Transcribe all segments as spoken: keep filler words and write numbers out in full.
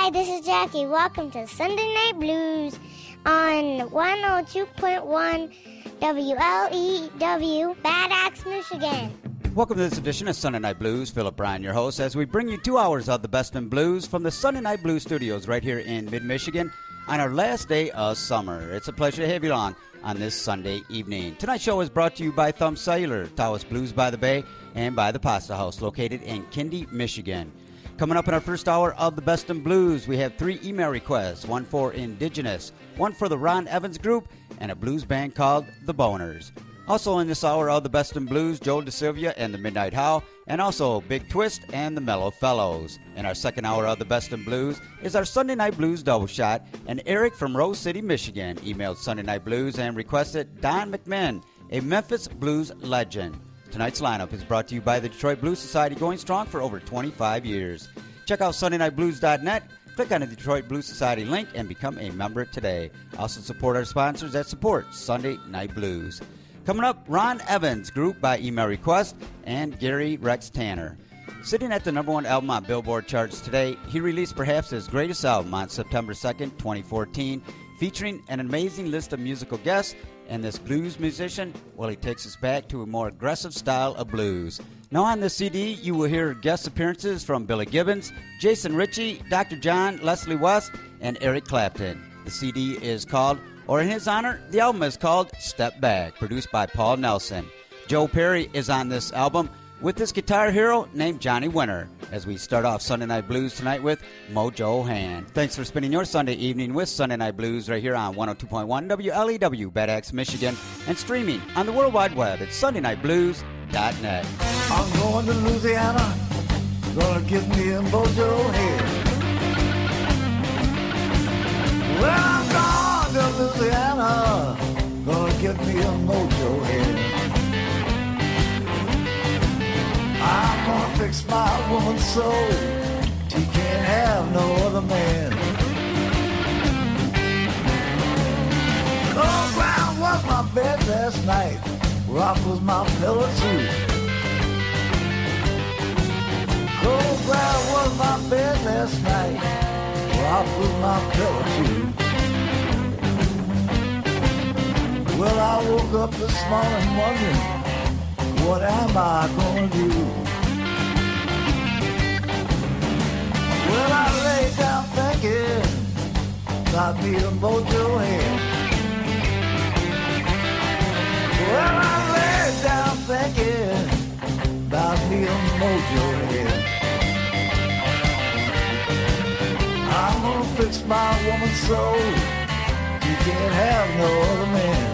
Hi, this is Jackie. Welcome to Sunday Night Blues on one oh two point one W L E W, Bad Axe, Michigan. Welcome to this edition of Sunday Night Blues. Philip Ryan, your host, as we bring you two hours of the best in blues from the Sunday Night Blues studios right here in mid-Michigan on our last day of summer. It's a pleasure to have you along on this Sunday evening. Tonight's show is brought to you by Thumb Cellular, Tawas Blues by the Bay, and by the Pasta House, located in Kindy, Michigan. Coming up in our first hour of the Best in Blues, we have three email requests, one for Indigenous, one for the Ron Evans Group, and a blues band called The Boners. Also in this hour of the Best in Blues, Joe DeSilvia and the Midnight Howl, and also Big Twist and the Mellow Fellows. In our second hour of the Best in Blues is our Sunday Night Blues double shot, and Eric from Rose City, Michigan, emailed Sunday Night Blues and requested Don McMahon, a Memphis blues legend. Tonight's lineup is brought to you by the Detroit Blues Society, going strong for over twenty-five years. Check out Sunday Night Blues dot net, click on the Detroit Blues Society link, and become a member today. Also support our sponsors that support Sunday Night Blues. Coming up, Ron Evans Group by email request, and Gary Rex Tanner. Sitting at the number one album on Billboard charts today, he released perhaps his greatest album on September second, twenty fourteen, featuring an amazing list of musical guests. And this blues musician, well, he takes us back to a more aggressive style of blues. Now on the C D, you will hear guest appearances from Billy Gibbons, Jason Ritchie, Doctor John, Leslie West, and Eric Clapton. The C D is called, or in his honor, the album is called Step Back, produced by Paul Nelson. Joe Perry is on this album with this guitar hero named Johnny Winter, as we start off Sunday Night Blues tonight with Mojo Hand. Thanks for spending your Sunday evening with Sunday Night Blues right here on one oh two point one W L E W, Bad Axe, Michigan, and streaming on the World Wide Web at Sunday Night Blues dot net. I'm going to Louisiana, gonna get me a Mojo Hand. Well, I'm going to Louisiana, gonna get me a Mojo Hand. I'm gonna fix my woman's soul, she can't have no other man. Cold ground was my bed last night, rock was my pillow too. Cold ground was my bed last night, rock was my pillow too. Well, I woke up this morning wondering, what am I gonna do? Well, I lay down thinking about me a Mojo Hand. Well, I lay down thinking about me a Mojo Hand. I'm gonna fix my woman's soul, you can't have no other man.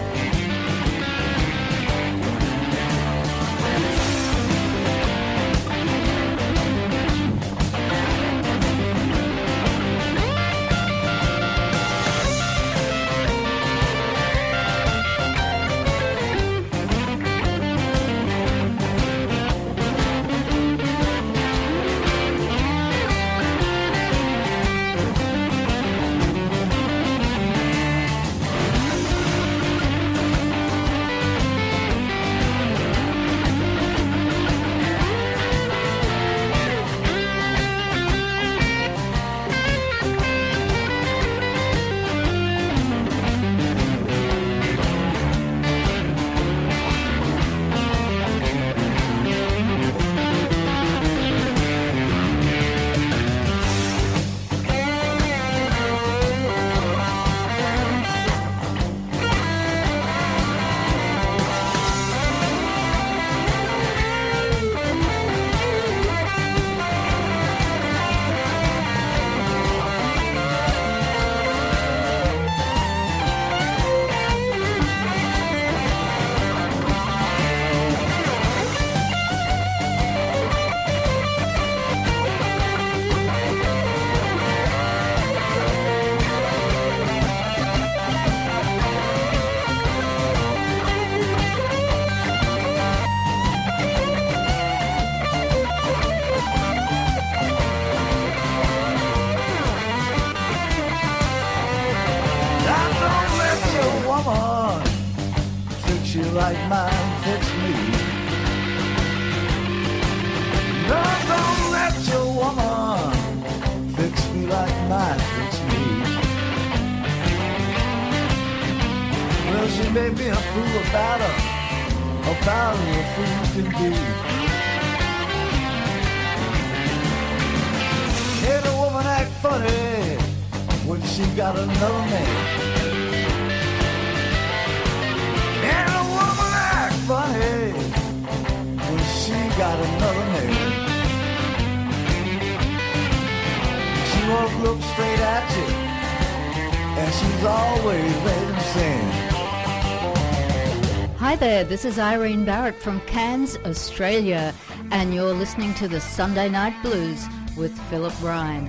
Like mine fits me. No, don't let your woman fix me like mine a fool about her, about her a fool can be. Can a woman act funny when she got another man? Can a woman act funny when she got another man? She won't look straight at you, and she's always ready to sing. Hi there, this is Irene Barrett from Cairns, Australia, and you're listening to the Sunday Night Blues with Philip Ryan.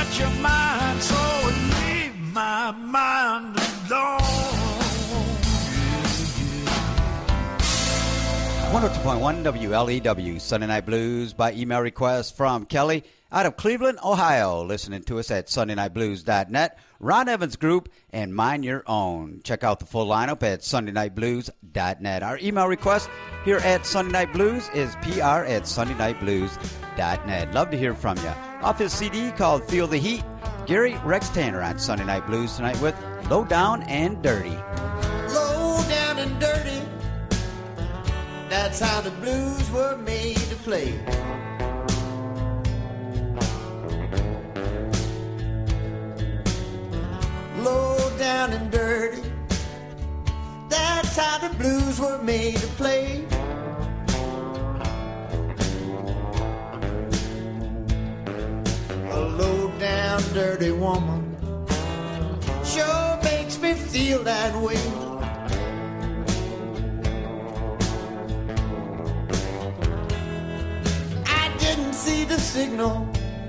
got your mind, so leave my mind alone. one oh two point one W L E W, Sunday Night Blues by email request from Kelly out of Cleveland, Ohio, listening to us at Sunday Night Blues dot net, Ron Evans Group, and Mind Your Own. Check out the full lineup at Sunday Night Blues dot net. Our email request here at Sunday Night Blues is P R at Sunday Night Blues dot net. Love to hear from you. Off his C D called Feel the Heat, Gary Rex Tanner on Sunday Night Blues tonight with Low Down and Dirty. Low down and dirty, that's how the blues were made to play. Low down and dirty, that's how the blues were made to play. A low down dirty woman sure makes me feel that way. I didn't see the signal,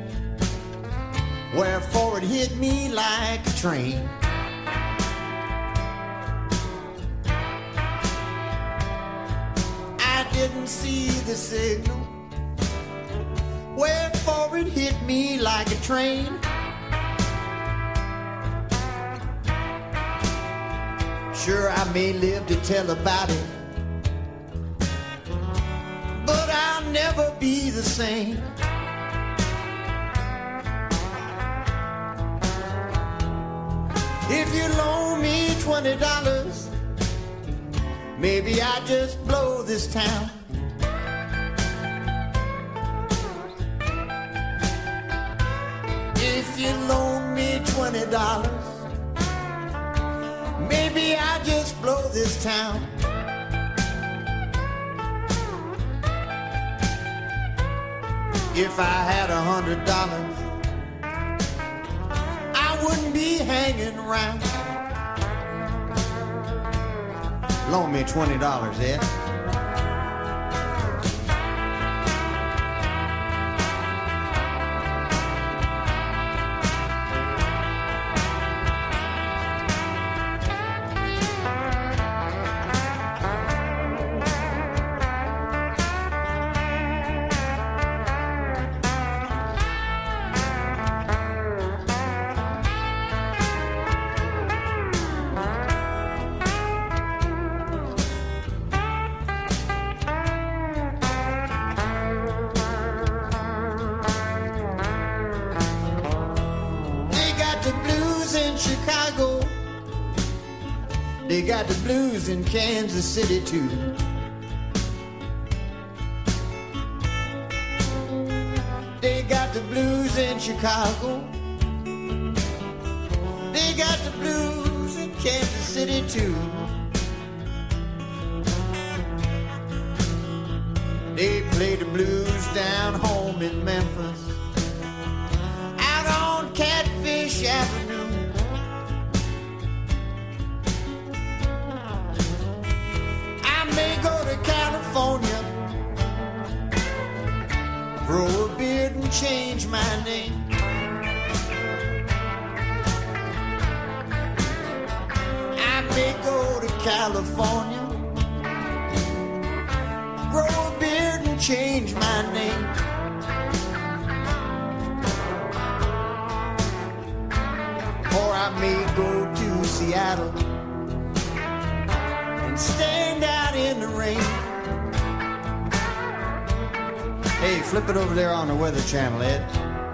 wherefore it hit me like a train. I didn't see the signal, wherefore it hit me like a train. Sure, I may live to tell about it, but I'll never be the same. If you loan me twenty dollars, maybe I just blow this town. If you loan me twenty dollars, maybe I just blow this town. If I had a hundred dollars, I wouldn't be hanging around. Loan me twenty dollars, Ed. They got the blues in Kansas City too. They got the blues in Chicago. They got the blues in Kansas City too. They play the blues down home in Memphis, out on Catfish Avenue. Go to California, grow a beard and change my name. I may go to California, grow a beard and change my name. Or I may go to Seattle and stand out in the rain. Hey, flip it over there on the Weather Channel, Ed.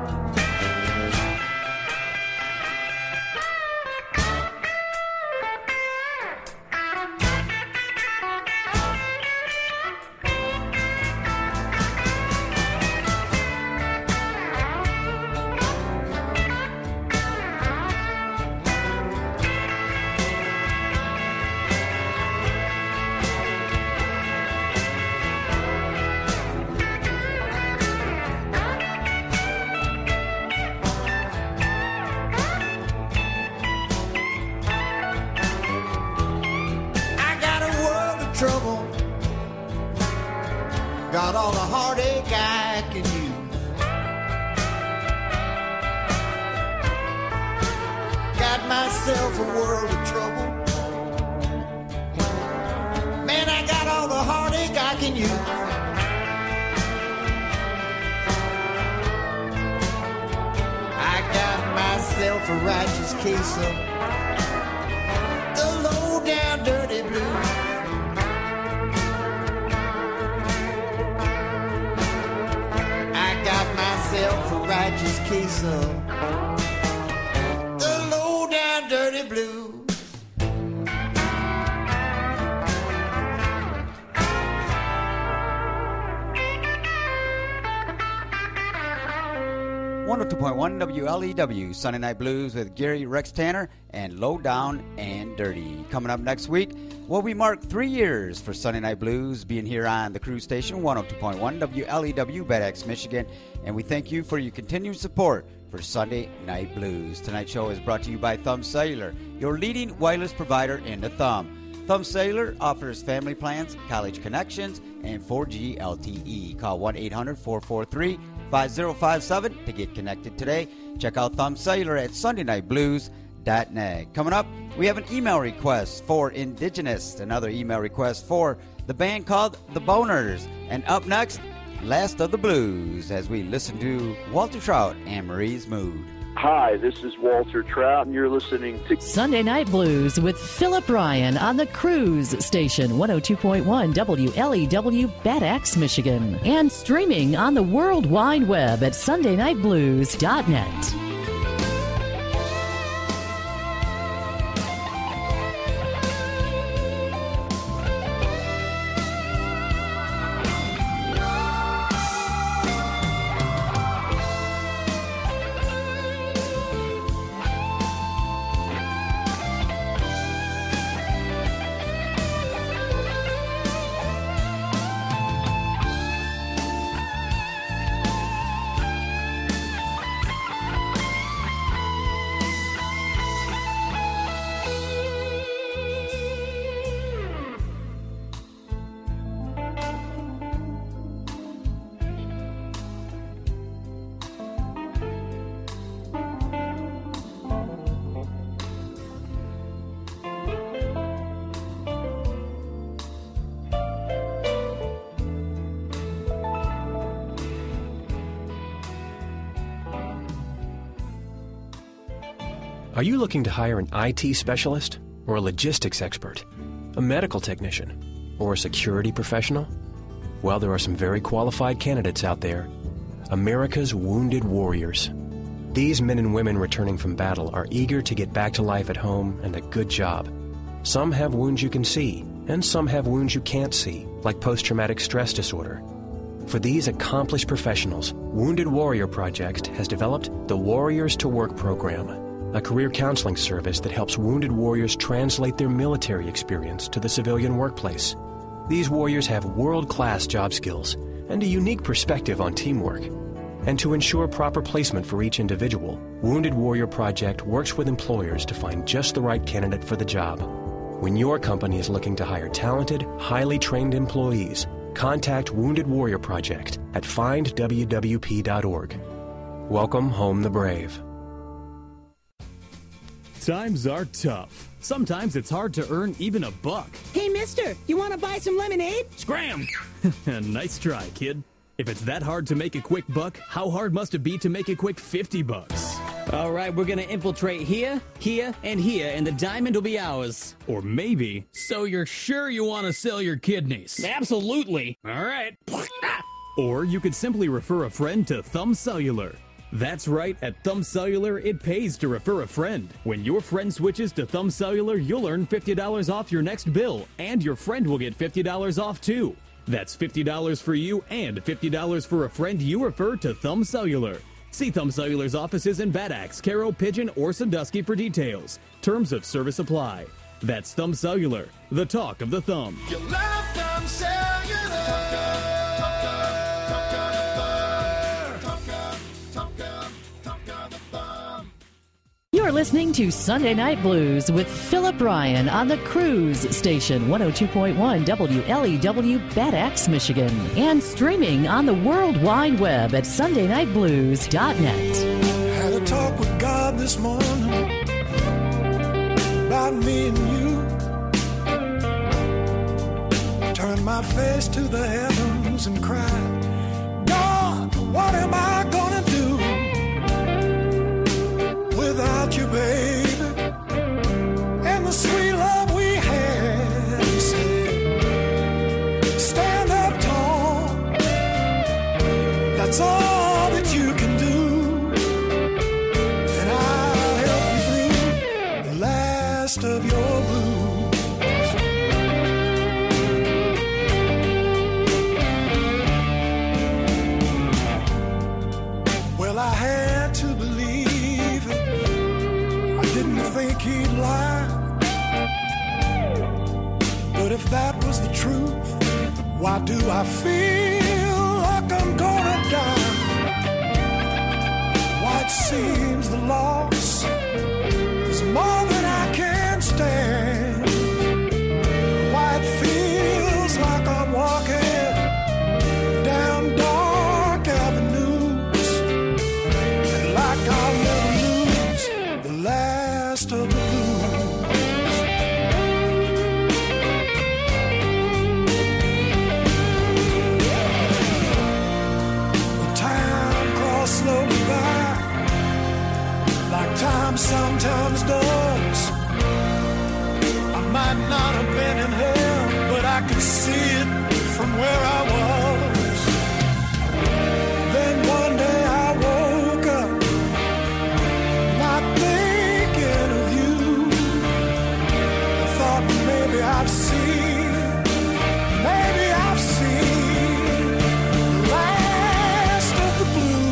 Got all the heartache I can use. myself a world of trouble. Man, I got all the heartache I can use. I got myself a righteous case of the low down dirty blues. I got myself a righteous case of the low down dirty blues. one oh two point one W L E W, Sunday Night Blues with Gary Rex Tanner and Low Down and Dirty. Coming up next week, well, we mark three years for Sunday Night Blues being here on the Cruise Station, one oh two point one W L E W, Bad Axe, Michigan, and we thank you for your continued support for Sunday Night Blues. Tonight's show is brought to you by Thumb Cellular, your leading wireless provider in the Thumb. Thumb Cellular offers family plans, college connections, and four G L T E. Call one eight hundred four four three five zero five seven to get connected today. Check out Thumb Cellular at sunday night blues dot net. Coming up, we have an email request for Indigenous, another email request for the band called The Boners. And up next, Last of the Blues, as we listen to Walter Trout and Marie's Mood. Hi, this is Walter Trout, and you're listening to Sunday Night Blues with Philip Ryan on the Cruise Station, one oh two point one W L E W, Bad Axe, Michigan, and streaming on the World Wide Web at sunday night blues dot net. Are you looking to hire an I T specialist or a logistics expert, a medical technician, or a security professional? Well, there are some very qualified candidates out there. America's Wounded Warriors. These men and women returning from battle are eager to get back to life at home and a good job. Some have wounds you can see, and some have wounds you can't see, like post-traumatic stress disorder. For these accomplished professionals, Wounded Warrior Project has developed the Warriors to Work program, a career counseling service that helps wounded warriors translate their military experience to the civilian workplace. These warriors have world-class job skills and a unique perspective on teamwork. And to ensure proper placement for each individual, Wounded Warrior Project works with employers to find just the right candidate for the job. When your company is looking to hire talented, highly trained employees, contact Wounded Warrior Project at find w w p dot org. Welcome home the brave. Times are tough. Sometimes it's hard to earn even a buck. Hey, mister, you want to buy some lemonade? Scram! Nice try, kid. If it's that hard to make a quick buck, how hard must it be to make a quick fifty bucks? All right, we're going to infiltrate here, here, and here, and the diamond will be ours. Or maybe, so you're sure you want to sell your kidneys? Absolutely. All right. Or you could simply refer a friend to Thumb Cellular. That's right, at Thumb Cellular, it pays to refer a friend. When your friend switches to Thumb Cellular, you'll earn fifty dollars off your next bill, and your friend will get fifty dollars off too. That's fifty dollars for you and fifty dollars for a friend you refer to Thumb Cellular. See Thumb Cellular's offices in Bad Axe, Caro, Pigeon, or Sandusky for details. Terms of service apply. That's Thumb Cellular, the talk of the thumb. You love Thumb Cellular. You're listening to Sunday Night Blues with Philip Ryan on the Cruise Station, one oh two point one W L E W, Bad Axe, Michigan, and streaming on the World Wide Web at sunday night blues dot net. Had a talk with God this morning. my face to the heavens and cried, God, what am I gonna do without you, baby? And the sweet love we had, he said, stand up tall, that's all that you can do, and I'll help you through the last of your blues. Well, I had to believe it. I didn't think he'd lie. But if that was the truth, why do I feel like I'm gonna die? Why it seems the loss is more than I can stand. Why it feels like I'm walking down dark avenues, and like I'll never lose the last of the blues. Slowly by, like time sometimes does. I might not have been in hell, but I could see it from where I was. Then one day I woke up, not thinking of you. I thought maybe I've seen, maybe I've seen the last of the blues.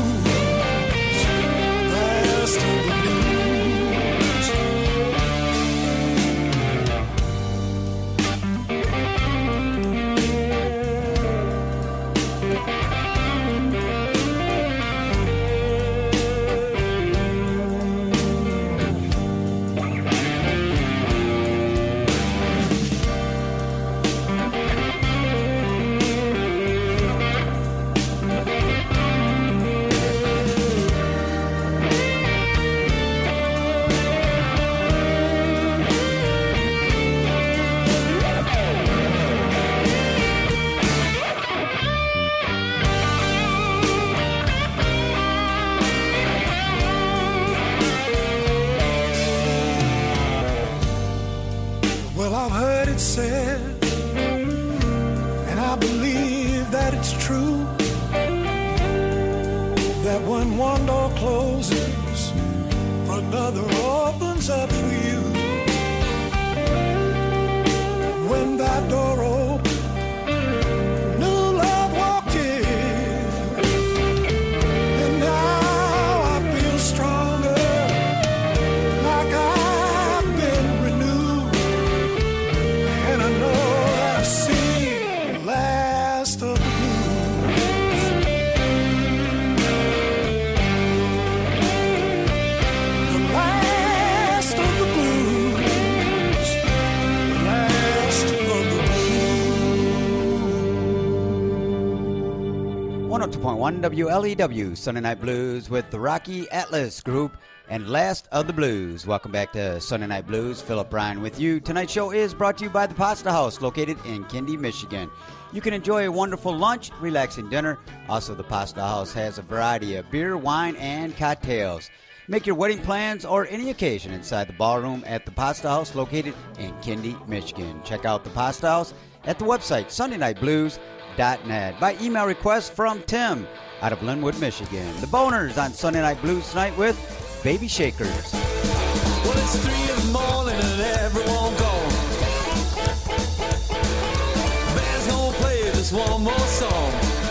Said, and I believe that it's true, that when one door closes, another opens up for you. When that door opened, new love walked in, and now I feel stronger, like I've been renewed. And I know that I've seen the last of the blues. The last of the blues. The last of the blues. one oh two point one W L E W, Sunday Night Blues with the Rocky Atlas Group and Last of the Blues. Welcome back to Sunday Night Blues. Philip Bryan with you. Tonight's show is brought to you by the Pasta House, located in Kindy, Michigan. You can enjoy a wonderful lunch, relaxing dinner. Also, the Pasta House has a variety of beer, wine, and cocktails. Make your wedding plans or any occasion inside the ballroom at the Pasta House, located in Kindy, Michigan. Check out the Pasta House at the website sunday night blues dot net. By email request from Tim out of Linwood, Michigan. The Boners on Sunday Night Blues tonight with Baby Shakers. Well, it's three in the morning and everyone gone. Band's gonna play just one more song.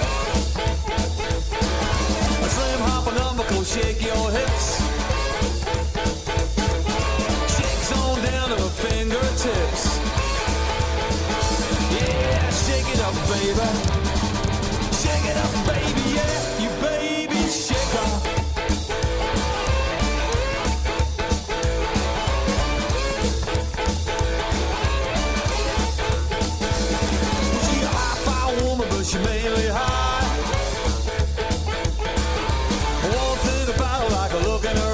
A slim hop and unbuckle, shake your hips. Shakes on down to the fingertips. Yeah, shake it up, baby. Shake it up, baby, yeah, you baby shaker. She mainly high. One thing about her, like a look in her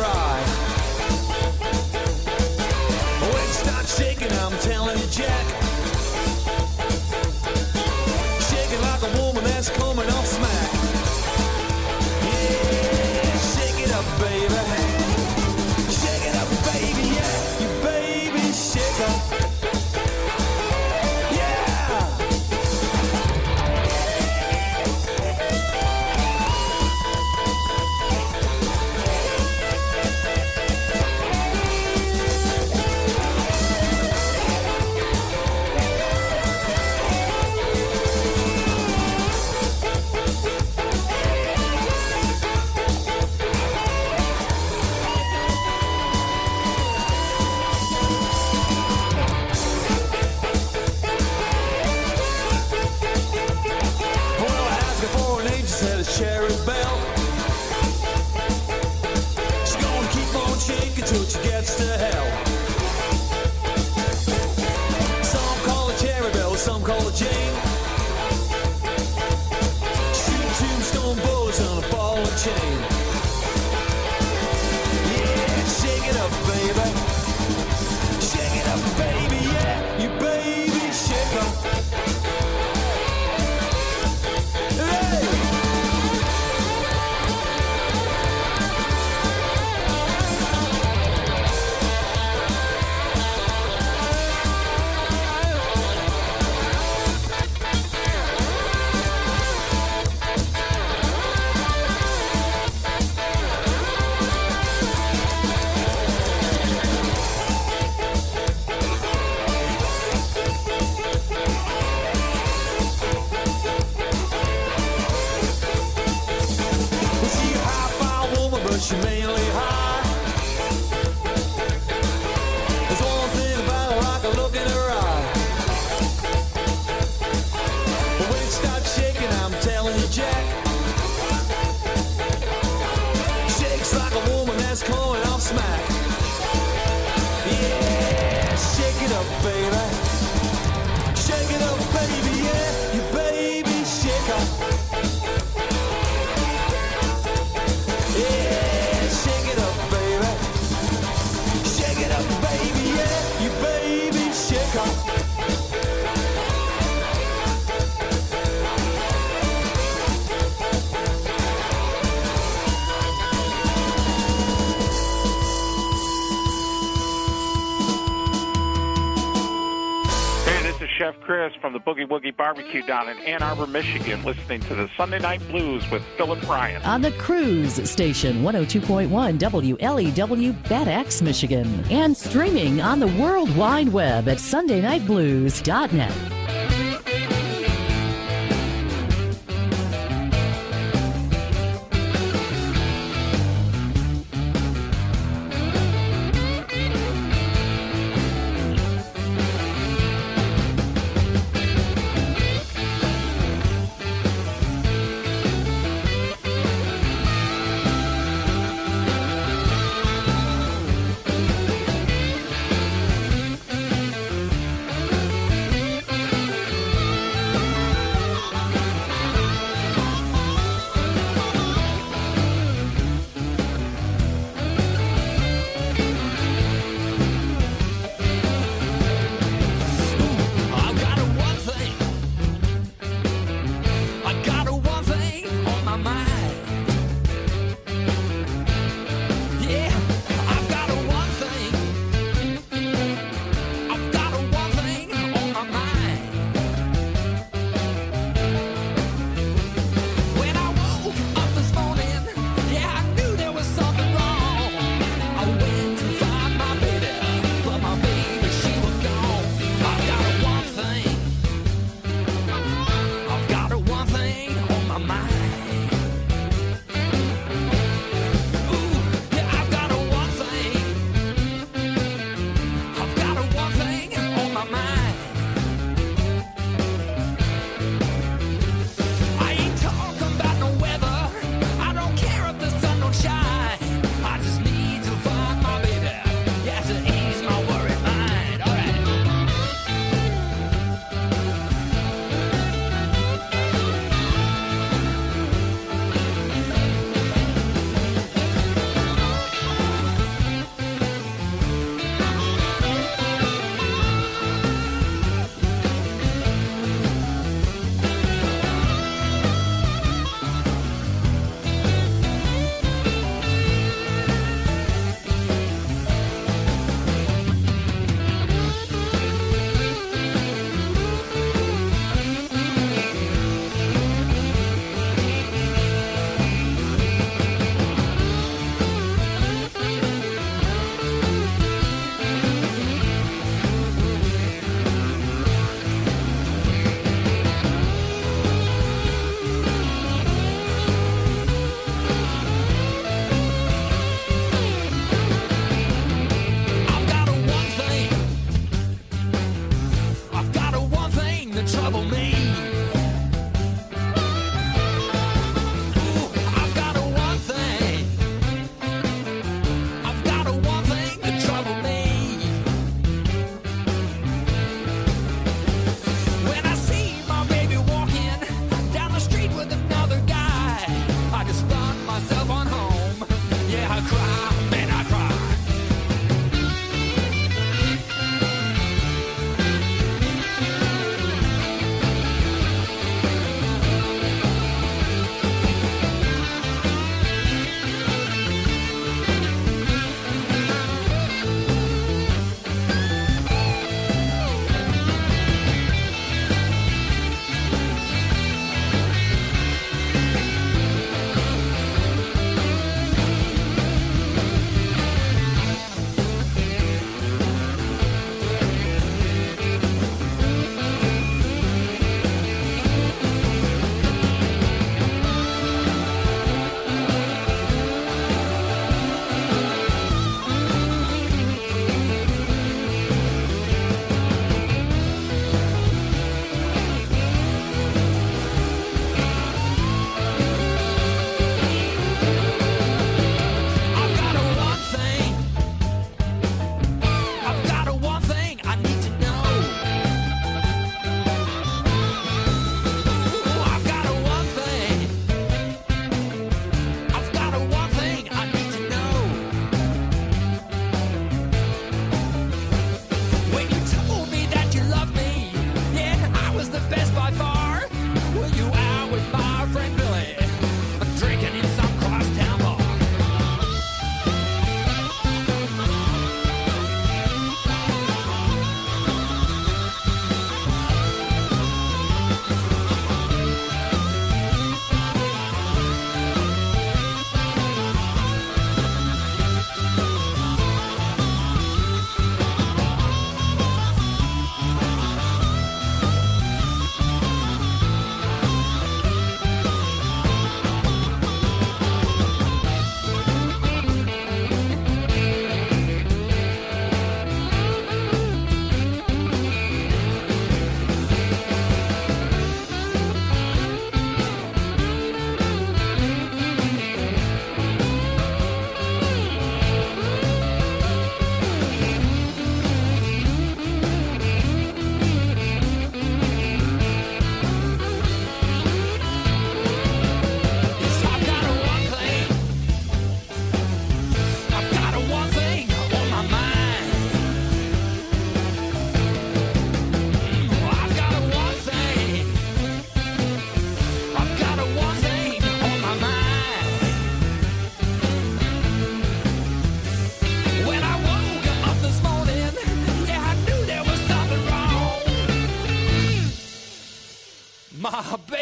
till she gets to hell. Some call her Cherry Bell, some call her Jane. Shoot tombstone bullets on a ball and chain. Yeah, shake it up, baby. Shake it up, baby, yeah. You baby shaker. Hey! She mainly high. There's one thing about her, I can look in her eye. But when it starts shaking, I'm telling you, Jack, shakes like a woman that's coming off smack. Yeah, shake it up, baby. Shake it up, baby, yeah. You baby shaker. Yeah. Shake it up, baby. Shake it up, baby, yeah. You baby shaker. Hey, this is Chef Chris from the Boogie Woogie Barbecue down in Ann Arbor, Michigan, listening to the Sunday Night Blues with Philip Bryan. On the Cruise Station, one oh two point one W L E W, Bad Axe, Michigan. And streaming on the World Wide Web at sunday night blues dot net.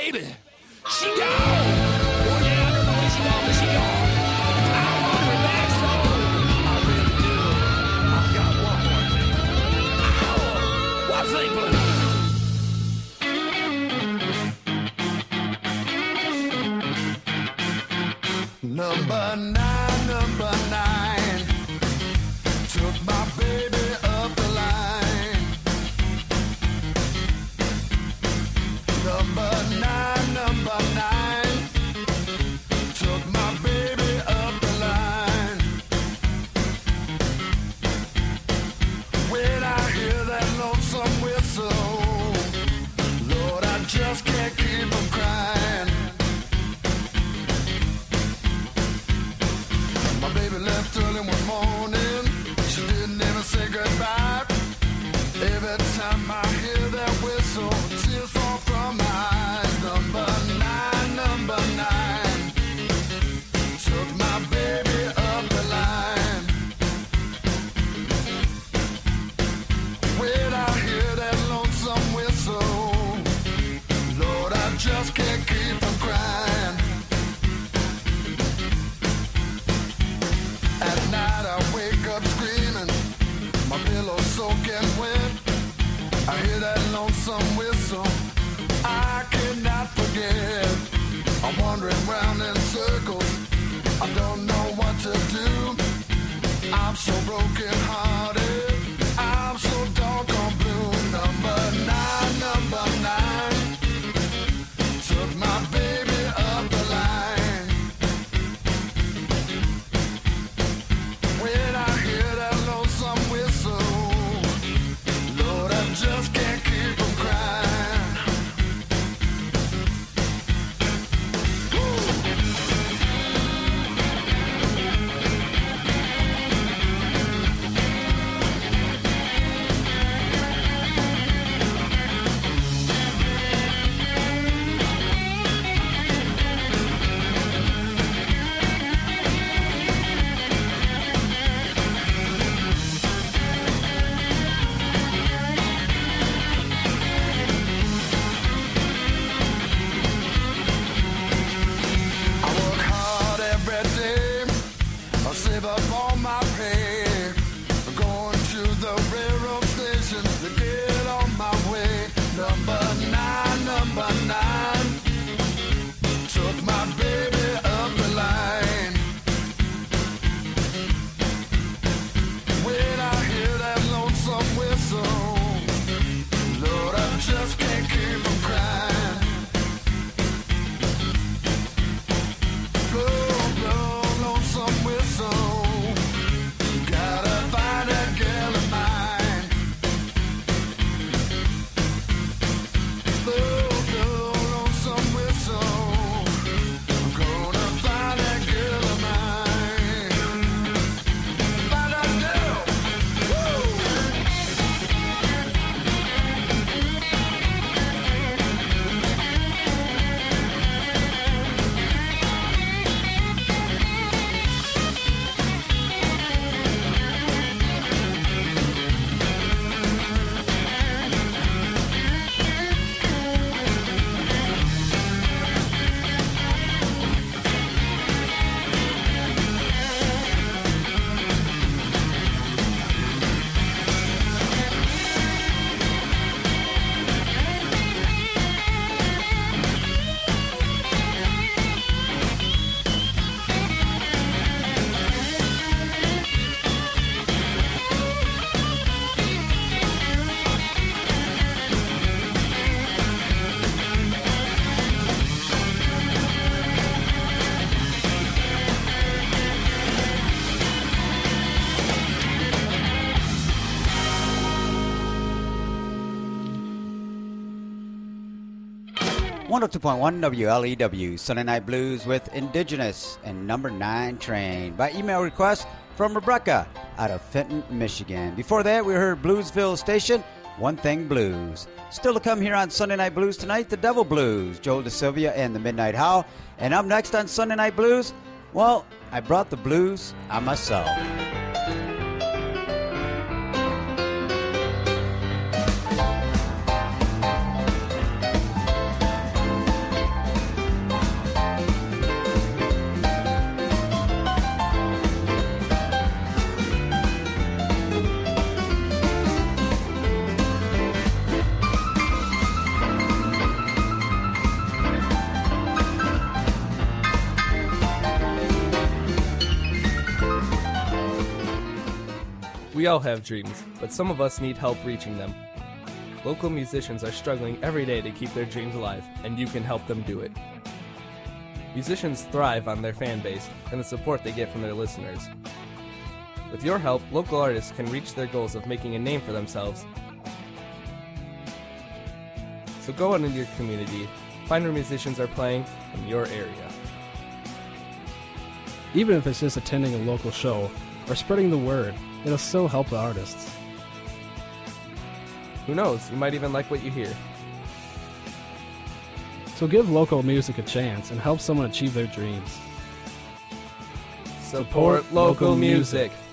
baby. She gone. Oh, yeah, I don't know where she gone, but she gone. I want her back so. I really do. I've got one more thing. Ow. One thing, blues. Number nine, number nine, took my baby up the line. Number nine, number nine, took my baby up the line. When I hear that lonesome whistle, Lord, I just can't keep from crying. My baby left early one morning. She didn't even say goodbye. Every time I hear that whistle, tears fall from my eyes. Number nine, number nine, took my baby up the line. When I hear that lonesome whistle, Lord, I just can't keep from crying. At night I wake up screaming, my pillow soaking wet. I hear that lonesome whistle, I cannot forget. I'm wandering round in circles, I don't know what to do. I'm so broken hearted, I'm so doggone blue. Number nine, number nine, took my baby up the line. When I hear that lonesome whistle, Lord, I just can't keep from crying. I work hard every day, I save up all my pay, going to the railroad station to get on my way. Number nine, number nine, took my baby up the line. When I hear that lonesome whistle, Lord, I just can't keep from crying. Blow, blow, lonesome whistle, gotta find that girl of mine. Blow, blow, lonesome whistle, I'm gonna find that girl of mine. Find that girl, woo! one oh two point one W L E W, Sunday Night Blues with Indigenous and Number nine Train by email request from Rebecca out of Fenton, Michigan. Before that, we heard Bluesville Station, One Thing Blues. Still to come here on Sunday Night Blues tonight, the Devil Blues, Joel DeSilvia and the Midnight Howl. And up next on Sunday Night Blues, well, I brought the blues on myself. We all have dreams, but some of us need help reaching them. Local musicians are struggling every day to keep their dreams alive, and you can help them do it. Musicians thrive on their fan base and the support they get from their listeners. With your help, local artists can reach their goals of making a name for themselves. So go out into your community, find where musicians are playing in your area. Even if it's just attending a local show or spreading the word, it'll still help the artists. Who knows, you might even like what you hear. So give local music a chance and help someone achieve their dreams. Support, Support local, local music. music.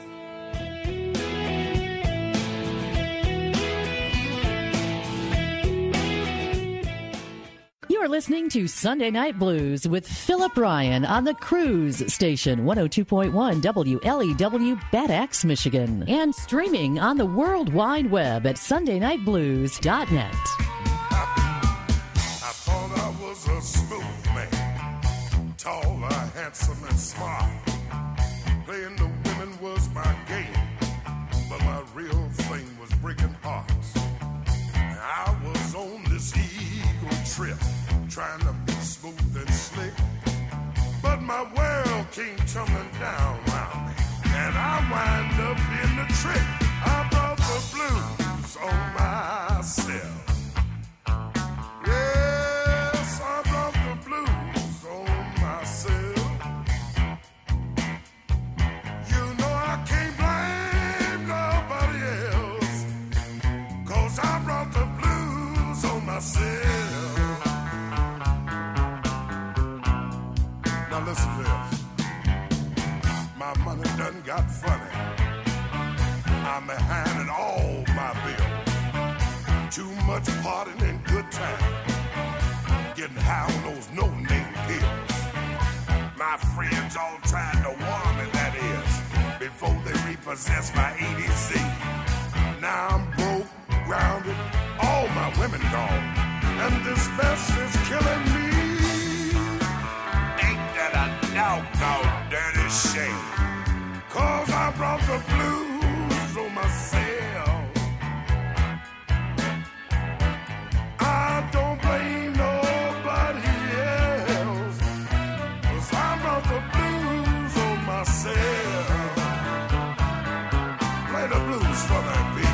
You're listening to Sunday Night Blues with Philip Ryan on the Cruise Station, one oh two point one W L E W, Bad Axe, Michigan, and streaming on the World Wide Web at sunday night blues dot net. I thought I was a smooth man, tall, uh, handsome, and smart. Playing the women was my game, but my real thing was breaking hearts. I was on this eagle trip, trying to be smooth and slick, but my world came tumbling down around me, and I wind up in the trick. I brought the blues on myself. Yes, I brought the blues on myself. You know I can't blame nobody else, 'cause I brought the blues on myself. Now listen to this. My money done got funny. I'm behind in all my bills. Too much partying and good time. Getting high on those no-name pills. My friends all trying to warn me, that is, before they repossess my A D C. Now I'm broke, grounded, all my women gone, and this mess is killing me. Ain't that a doggone dirty shame? 'Cause I brought the blues on myself. I don't blame nobody else, 'cause I brought the blues on myself. Play the blues for that beat.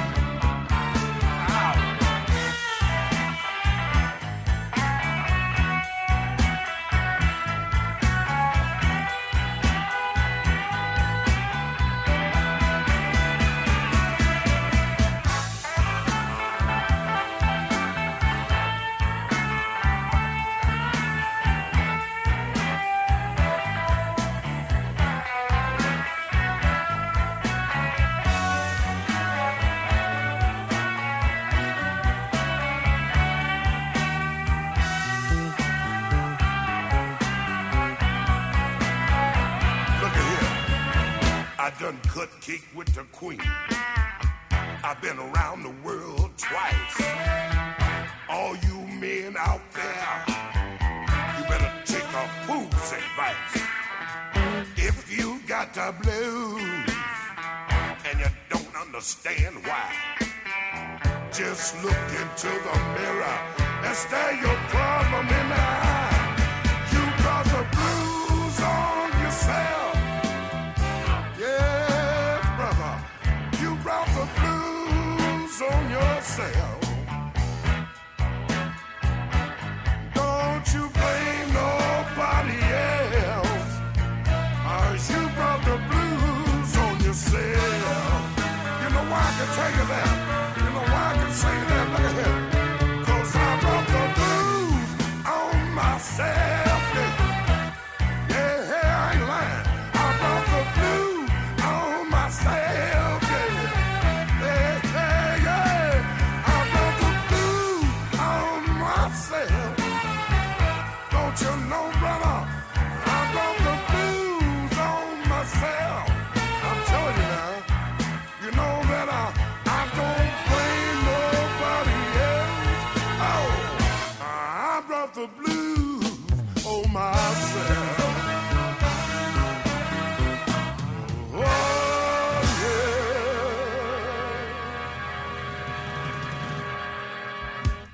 I done cut cake with the queen. I've been around the world twice. All you men out there, you better take a fool's advice. If you got the blues and you don't understand why, just look into the mirror and stare your problem in the eye. You got the blues on yourself. Yes, brother, you brought the blues on yourself. Don't you blame nobody else, 'cause you brought the blues on yourself. You know why I can tell you that? You know why I can say that? Look at here. 'Cause I brought the blues on myself. Yeah, yeah, I ain't lying. I brought the blues on myself. Yeah, yeah, yeah, yeah. I brought the blues on myself. Don't you know, brother? I brought the blues on myself. I'm telling you now. You know that I, I don't blame nobody else. Oh, I brought the blues on myself. Oh, yeah.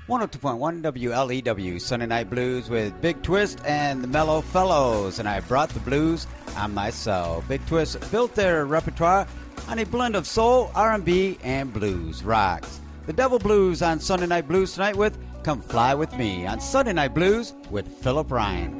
one oh two point one W L E W, Sunday Night Blues with Big Twist and the Mellow Fellows. And I brought the blues on myself. Big Twist built their repertoire on a blend of soul, R and B, and blues rocks. The Devil Blues on Sunday Night Blues tonight with Come Fly With Me on Sunday Night Blues with Philip Ryan.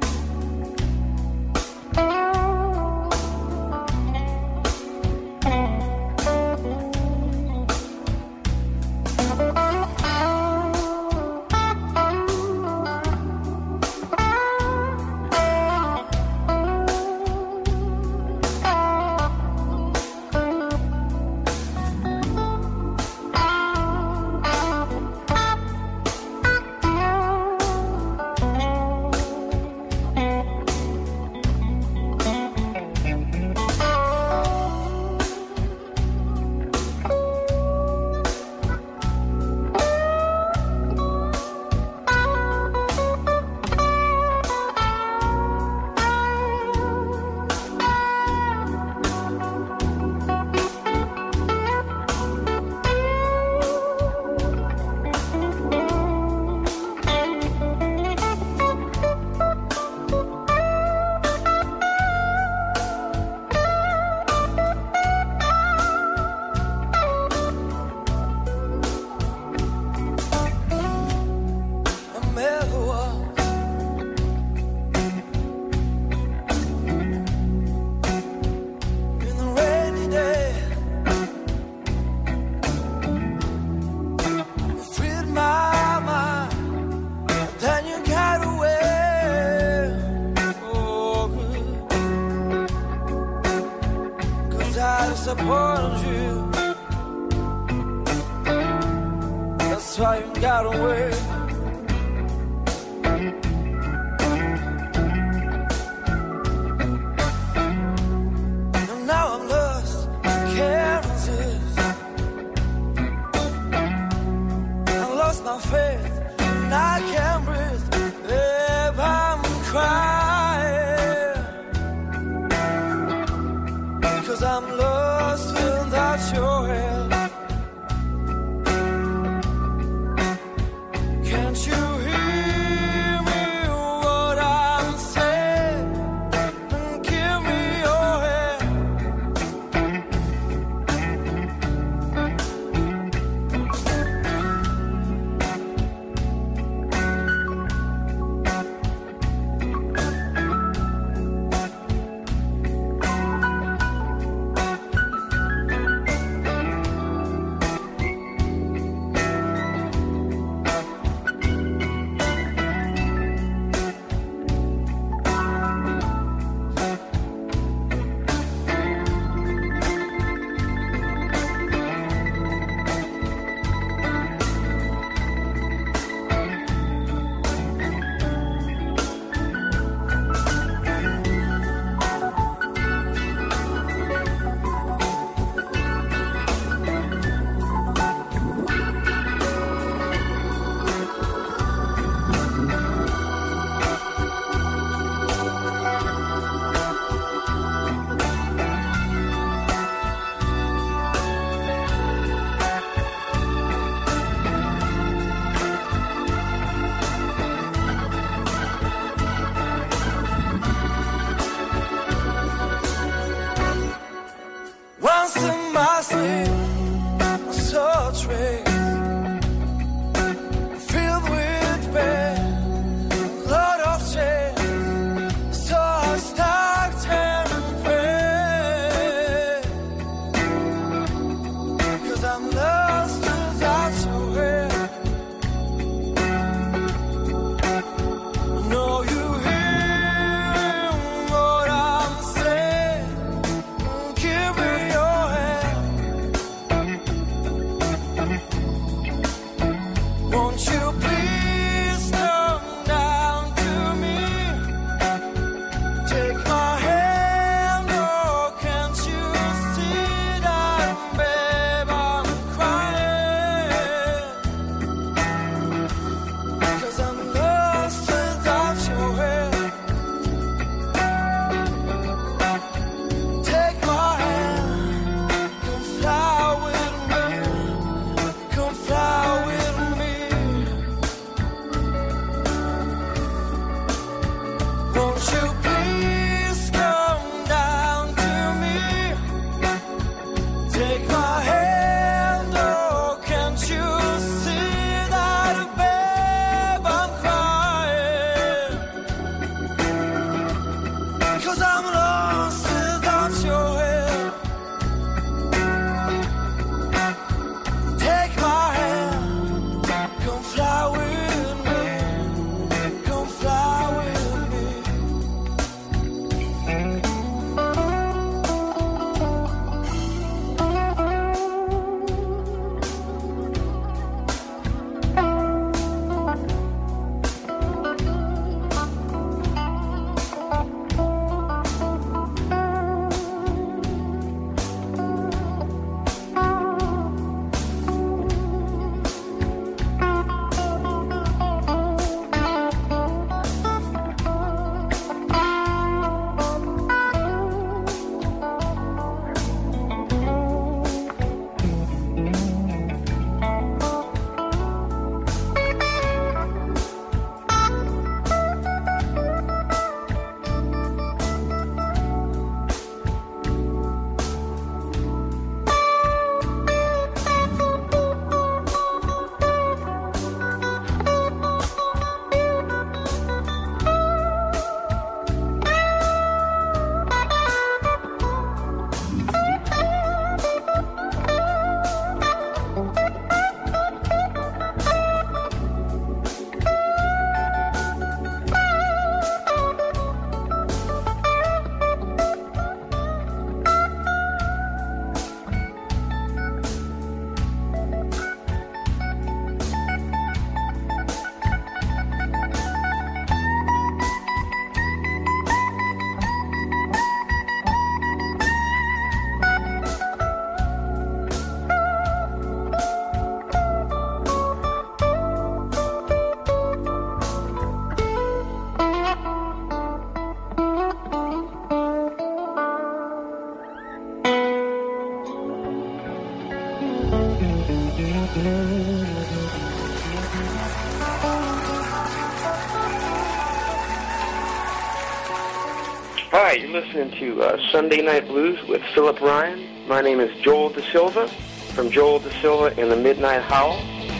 Hi, you're listening to uh, Sunday Night Blues with Philip Ryan. My name is Joel Da Silva from Joel Da Silva and the Midnight Howl.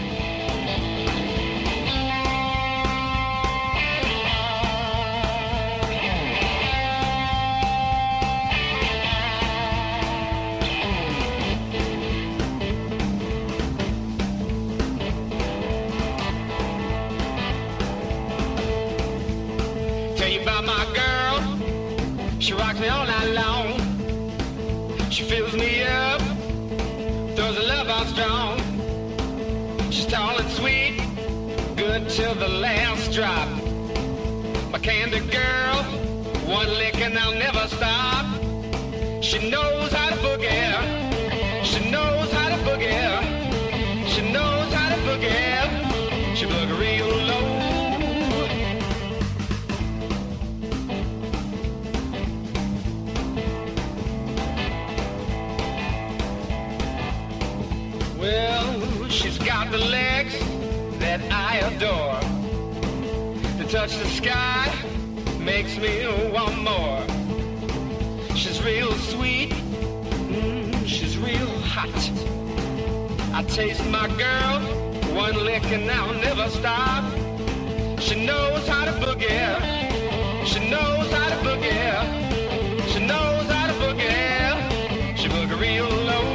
Tell you about my girl. She rocks me all night long. She fills me up, throws her love out strong. She's tall and sweet, good till the last drop. My candy girl, one lick and I'll never stop. She knows how to boogie. She knows how to boogie. She knows how to boogie. She boogie real low. Well, she's got the legs that I adore. To touch the sky makes me want more. She's real sweet, mm, she's real hot. I taste my girl, one lick and I'll never stop. She knows how to boogie, she knows how to boogie, she knows how to boogie, she boogie real low.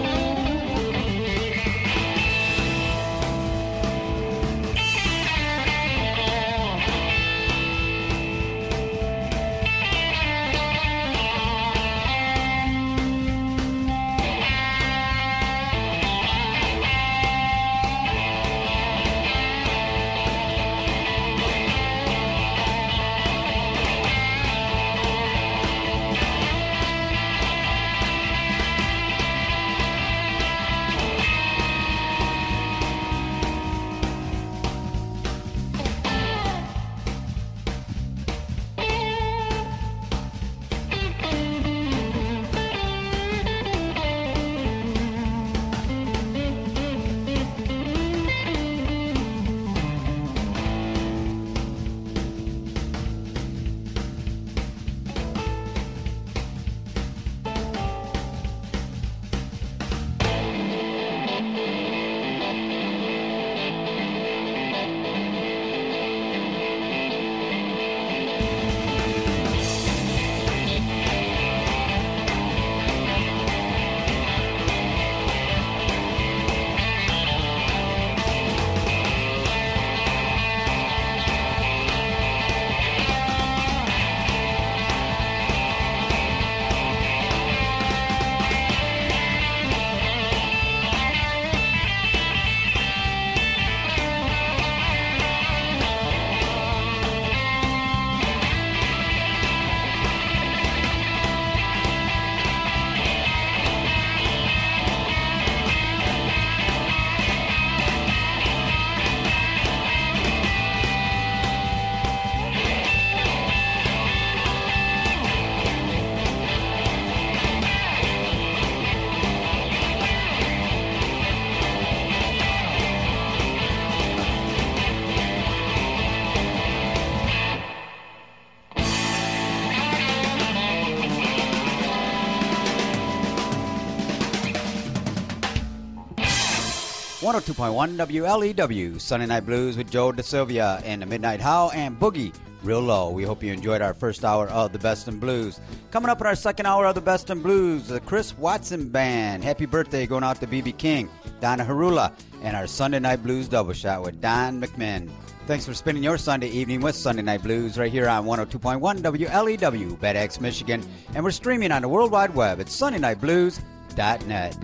one oh two point one W L E W, Sunday Night Blues with Joe DeSilvia and the Midnight Howl and Boogie Real Low. We hope you enjoyed our first hour of the Best in Blues. Coming up in our second hour of the Best in Blues, the Chris Watson Band. Happy birthday going out to B B King, Donna Harula, and our Sunday Night Blues double shot with Don McMinn. Thanks for spending your Sunday evening with Sunday Night Blues right here on one oh two point one W L E W, Bad Axe, Michigan. And we're streaming on the World Wide Web at sunday night blues dot net.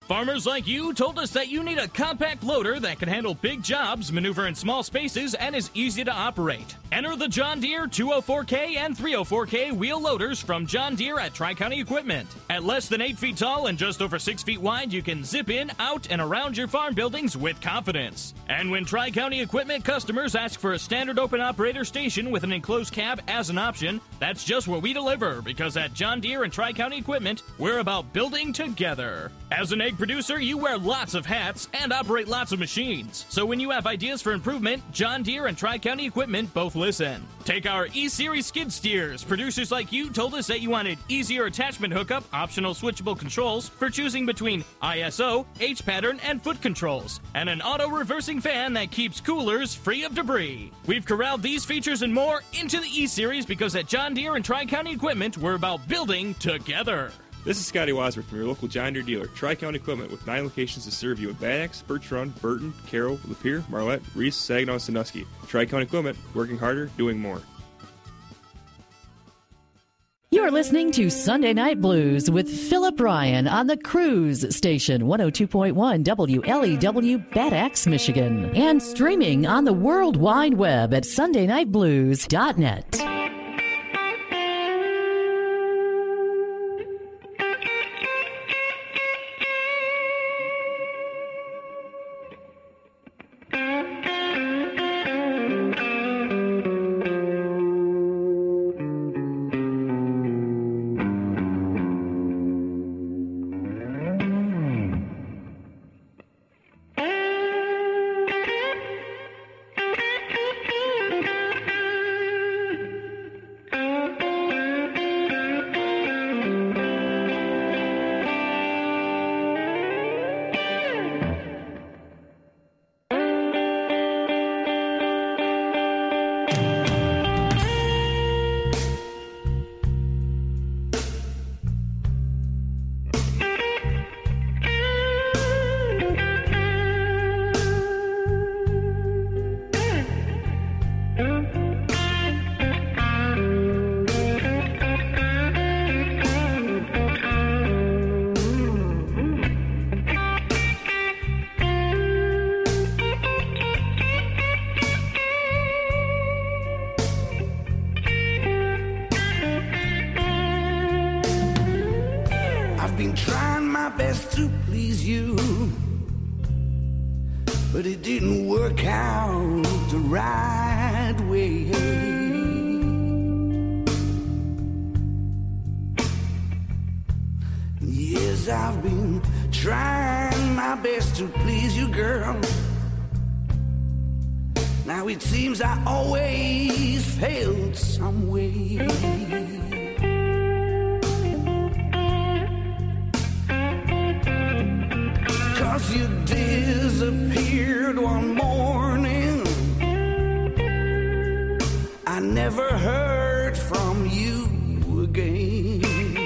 Farmers like you told us that you need a compact loader that can handle big jobs, maneuver in small spaces, and is easy to operate. Enter the John Deere two oh four K and three oh four K wheel loaders from John Deere at Tri-County Equipment. At less than eight feet tall and just over six feet wide, you can zip in, out, and around your farm buildings with confidence. And when Tri-County Equipment customers ask for a standard open operator station with an enclosed cab as an option, that's just what we deliver, because at John Deere and Tri-County Equipment, we're about building together. As an egg producer, you wear lots of hats and operate lots of machines. So when you have ideas for improvement, John Deere and Tri-County Equipment both listen. Take our E-Series skid steers. Producers like you told us that you wanted easier attachment hookup, optional switchable controls for choosing between I S O, H-pattern, and foot controls, and an auto-reversing fan that keeps coolers free of debris. We've corralled these features and more into the E-Series because at John Deere and Tri-County Equipment, we're about building together. This is Scotty Wasworth from your local John Deere dealer, Tri-County Equipment, with nine locations to serve you in Bad Axe, Birch Run, Burton, Carroll, Lapeer, Marlette, Reese, Saginaw, and Sandusky. Tri-County Equipment, working harder, doing more. You're listening to Sunday Night Blues with Philip Ryan on the Cruise Station, one oh two point one W L E W, Bad Axe, Michigan, and streaming on the World Wide Web at sunday night blues dot net. Now it seems I always failed some way. Cause you disappeared one morning. I never heard from you again.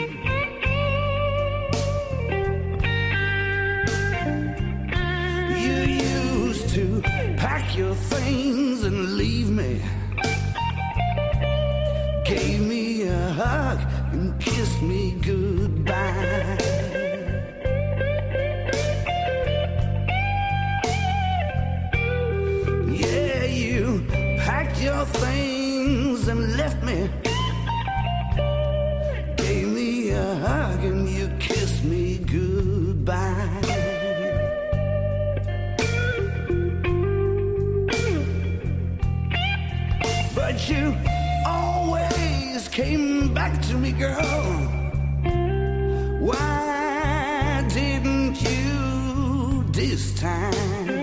You used to pack your things and leave me. Gave me a hug and kissed me goodbye. Yeah, you packed your things and left me. Gave me a hug and you kissed me goodbye. But you always came back to me, girl. Why didn't you this time?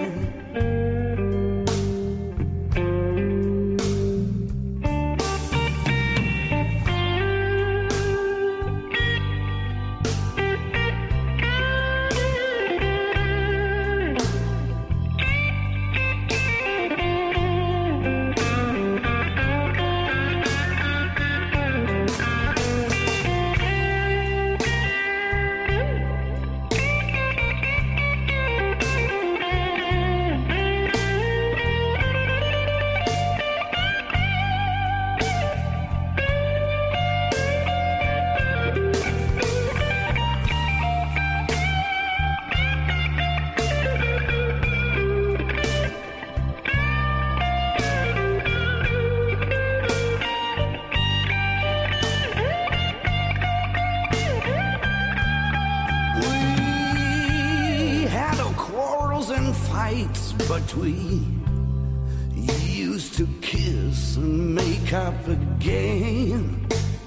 quarrels and fights, but we used to kiss and make up again.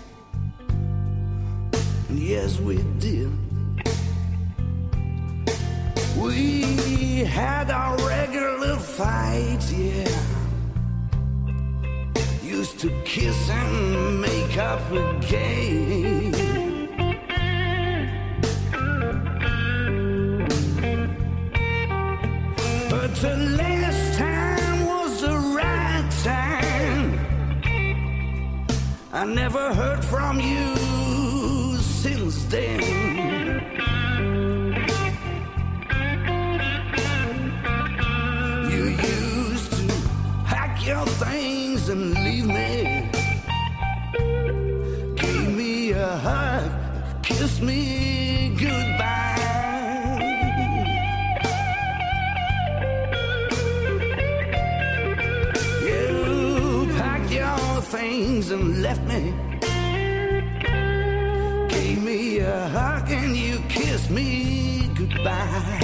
Yes, we did. We had our regular fights, yeah. Used to kiss and make up again. But the last time was the right time. I never heard from you since then. You used to pack your things and leave me. Gave me a hug, kissed me goodbye. You packed your things and left me. Gave me a hug and you kissed me goodbye.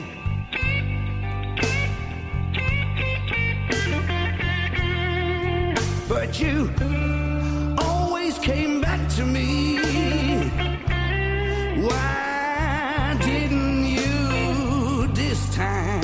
But you always came back to me. Why didn't you this time?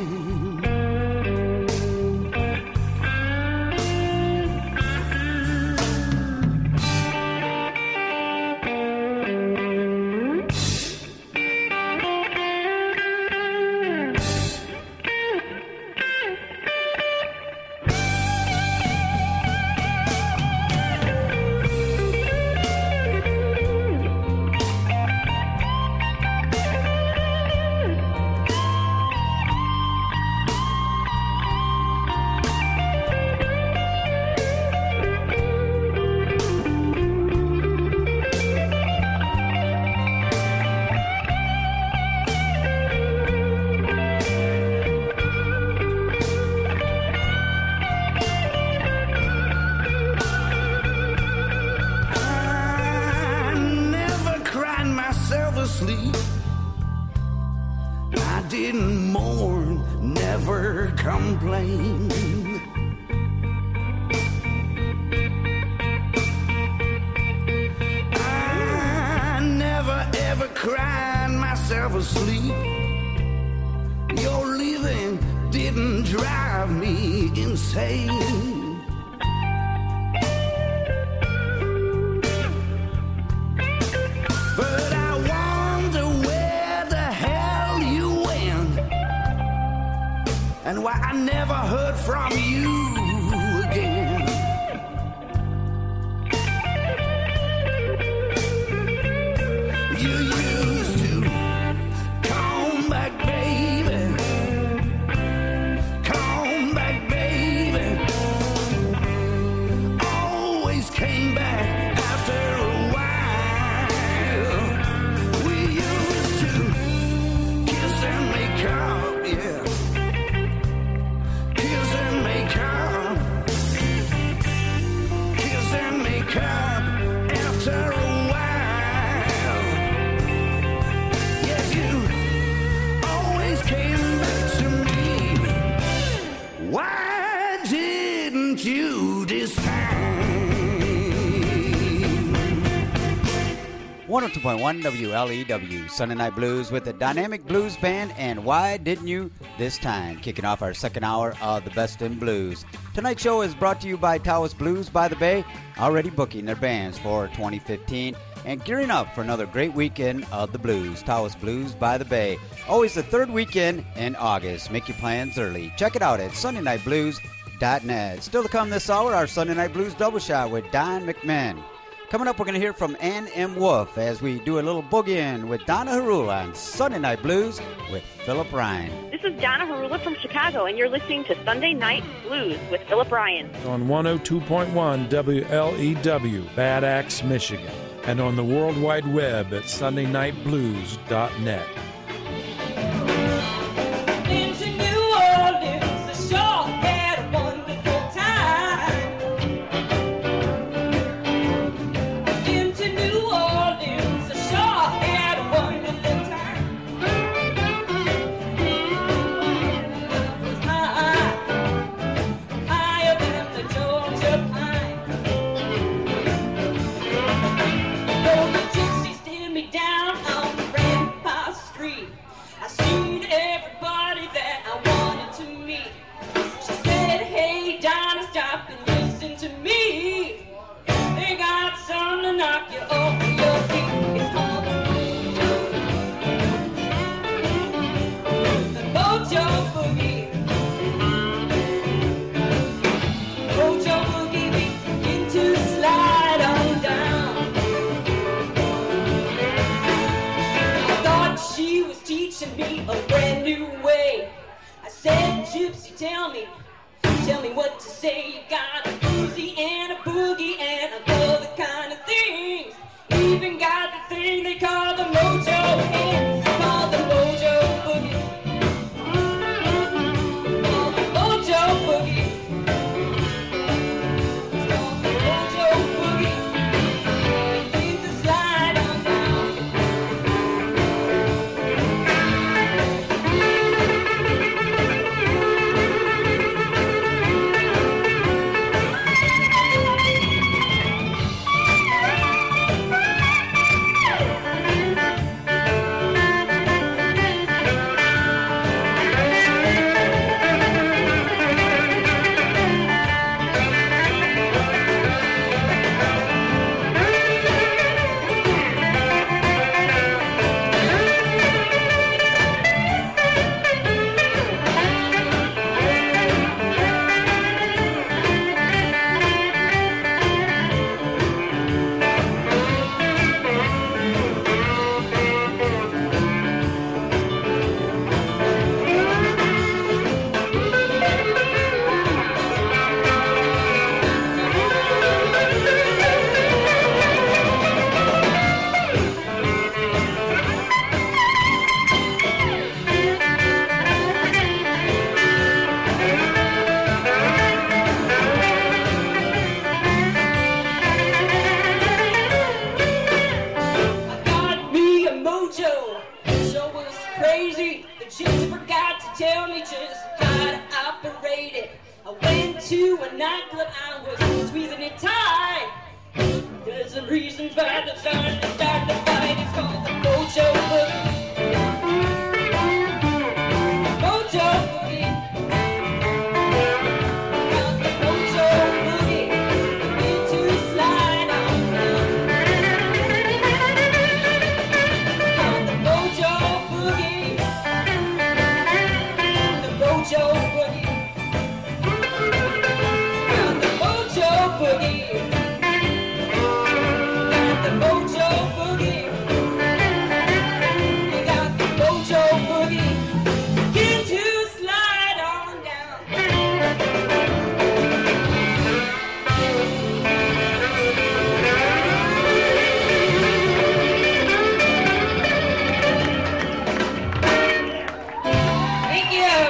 Asleep. I didn't mourn, never complained. I never ever cried myself asleep. Your leaving didn't drive me insane. But I and why I never heard from you again. You used to come back, baby. Come back, baby. Always came back after a while. We used to kiss and make up, yeah. After a while, yes, you always came back to me. Why didn't you this time? one oh two point one W L E W, Sunday Night Blues with the Dynamic Blues Band, and Why Didn't You This Time? Kicking off our second hour of the Best in Blues. Tonight's show is brought to you by Taos Blues by the Bay, already booking their bands for twenty fifteen and gearing up for another great weekend of the blues. Taos Blues by the Bay, always the third weekend in August. Make your plans early. Check it out at sunday night blues dot net. Still to come this hour, our Sunday Night Blues double shot with Don McMahon. Coming up, we're going to hear from Ann M. Wolf as we do a little boogie-in with Donna Harula on Sunday Night Blues with Philip Ryan. This is Donna Harula from Chicago, and you're listening to Sunday Night Blues with Philip Ryan. On one oh two point one W L E W, Bad Axe, Michigan, and on the World Wide Web at sunday night blues dot net. Into New Orleans, the shore had a wonderful time. Into New Orleans, the shore had a wonderful time. she was teaching me a brand new way. I said, Gypsy, tell me, tell me what to say. You got a boozy and a boogie and other kind of things. Even got the thing they call the mojo and call the mojo boogie. Call the mojo boogie. It's called the mojo boogie. Begin to slide on down. Crazy, the chicks forgot to tell me just how to operate it. I went to a nightclub, I was squeezing it tight. There's some reasons why the starting to start the fight. It's called the mojo boogie. Mojo boogie. Called the mojo boogie. Begin to slide on down. Called the mojo boogie. The mojo boogie. Called the mojo boogie. The mojo boogie. You got the mojo boogie. Begin to slide on down. Thank you.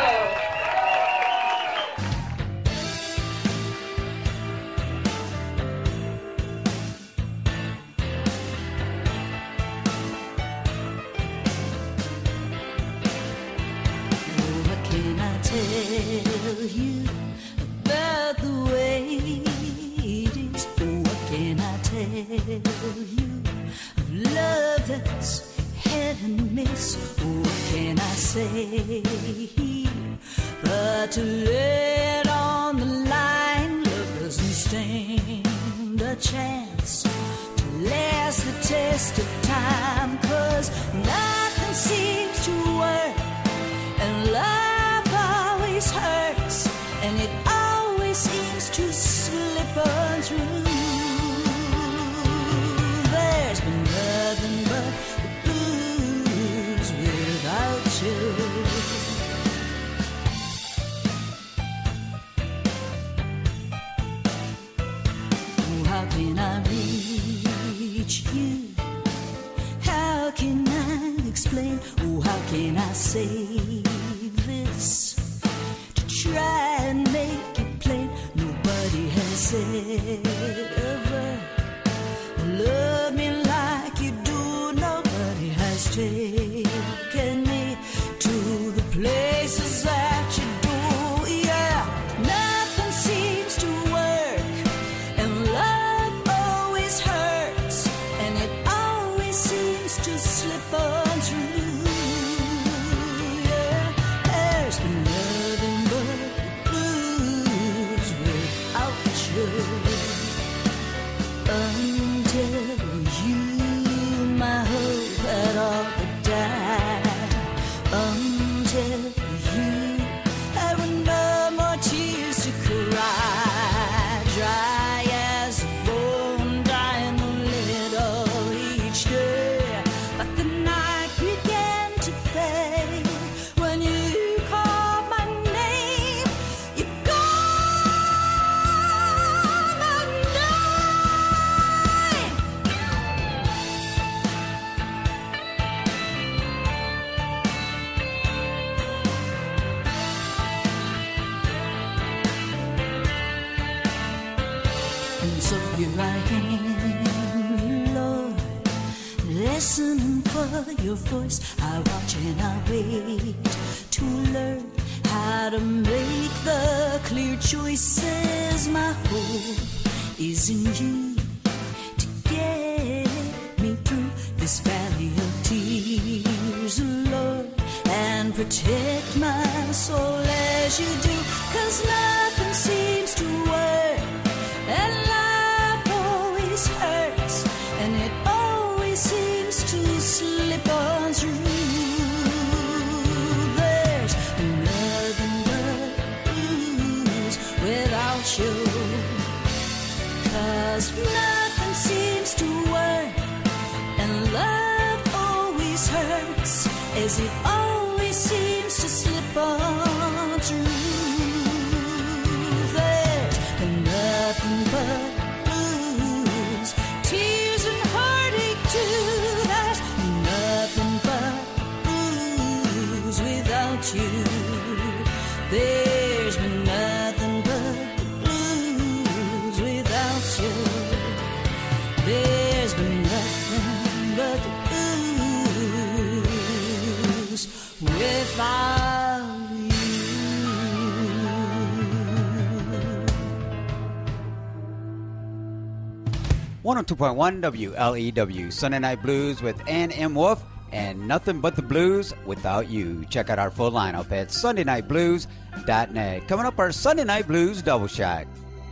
What can I tell you about the way it is? What can I tell you of love that's hit and miss? What can I say but to lay it on the line? Love doesn't stand a chance to last the test of time, 'cause nothing seems to work. And love always hurts, and it always seems to slip on through. There's been nothing but the blues without you. Oh, how can I reach you? How can I explain? Oh, how can I say this to try and make it plain? Nobody has ever loved me like you do. Nobody has taken me to the places that you do. Yeah, nothing seems to work, and love always hurts, and it always seems to slip on through. Yeah, there's been nothing but blues without you. Until you, my hope had all but died. here I am, Lord, listening for your voice. I watch and I wait to learn how to make the clear choices. My hope is in you to get me through this valley of tears, Lord, and protect my soul as you do, 'cause nothing seems to work, and life always hurts, and it always seems to slip on through. There's nothing but blues without you, 'cause nothing seems to work, and love always hurts, as it always seems to slip on through. There's nothing but blues, tears and heartache too. There's nothing but blues without you. There's been nothing but blues without you. There's been nothing but blues without you. one oh two point one W L E W, Sunday Night Blues with Ann M. Wolf, and Nothing But the Blues Without You. Check out our full lineup at sunday night blues dot net. Coming up, our Sunday Night Blues Double Shot.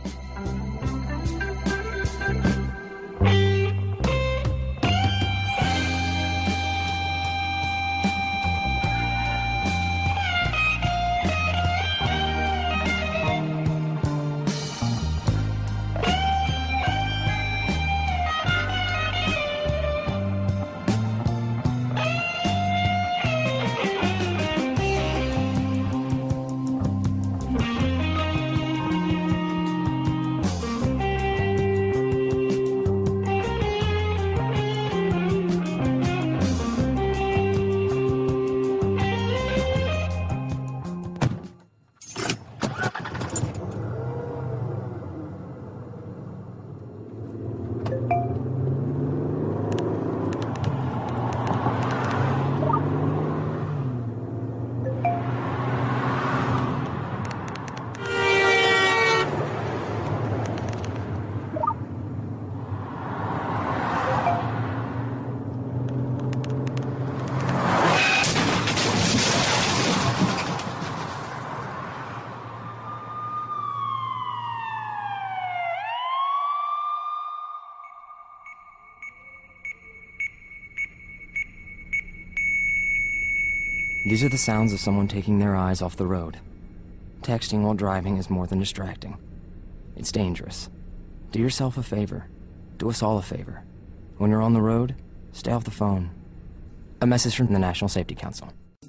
These are the sounds of someone taking their eyes off the road. Texting while driving is more than distracting. It's dangerous. Do yourself a favor. Do us all a favor. When you're on the road, stay off the phone. A message from the National Safety Council.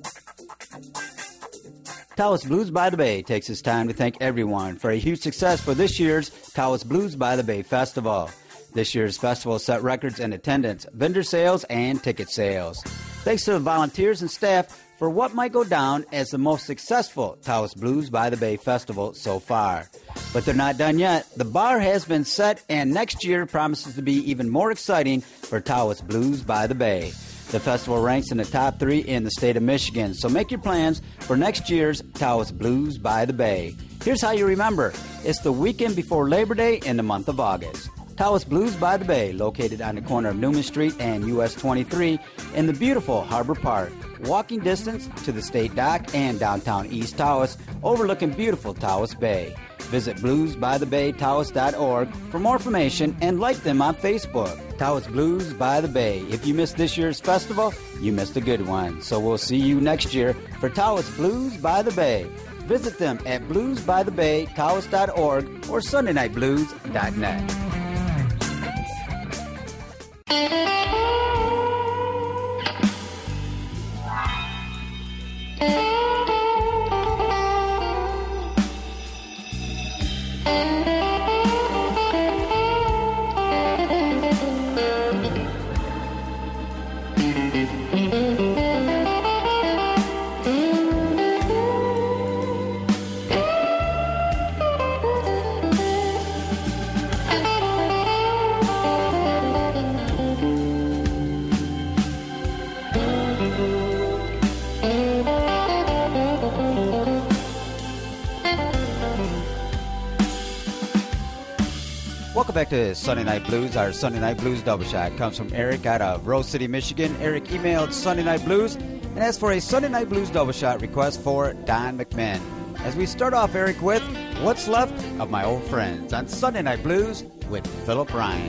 Taos Blues by the Bay takes its time to thank everyone for a huge success for this year's Taos Blues by the Bay Festival. This year's festival set records in attendance, vendor sales, and ticket sales. Thanks to the volunteers and staff for what might go down as the most successful Taos Blues by the Bay Festival so far. But they're not done yet. The bar has been set, and next year promises to be even more exciting for Taos Blues by the Bay. The festival ranks in the top three in the state of Michigan, so make your plans for next year's Taos Blues by the Bay. Here's how you remember. It's the weekend before Labor Day in the month of August. Taos Blues by the Bay, located on the corner of Newman Street and U S twenty-three in the beautiful Harbor Park. Walking distance to the State Dock and downtown East Taos, overlooking beautiful Taos Bay. Visit blues by the bay taos dot org for more information and like them on Facebook. Taos Blues by the Bay. If you missed this year's festival, you missed a good one. So we'll see you next year for Taos Blues by the Bay. Visit them at blues by the bay taos dot org or sunday night blues dot net. Thank you. welcome back to Sunday Night Blues. Our Sunday Night Blues double shot comes from Eric out of Rose City, Michigan. Eric emailed Sunday Night Blues and asked for a Sunday Night Blues double shot request for Don McMahon. As we start off, Eric, with What's Left of My Old Friends on Sunday Night Blues with Philip Ryan.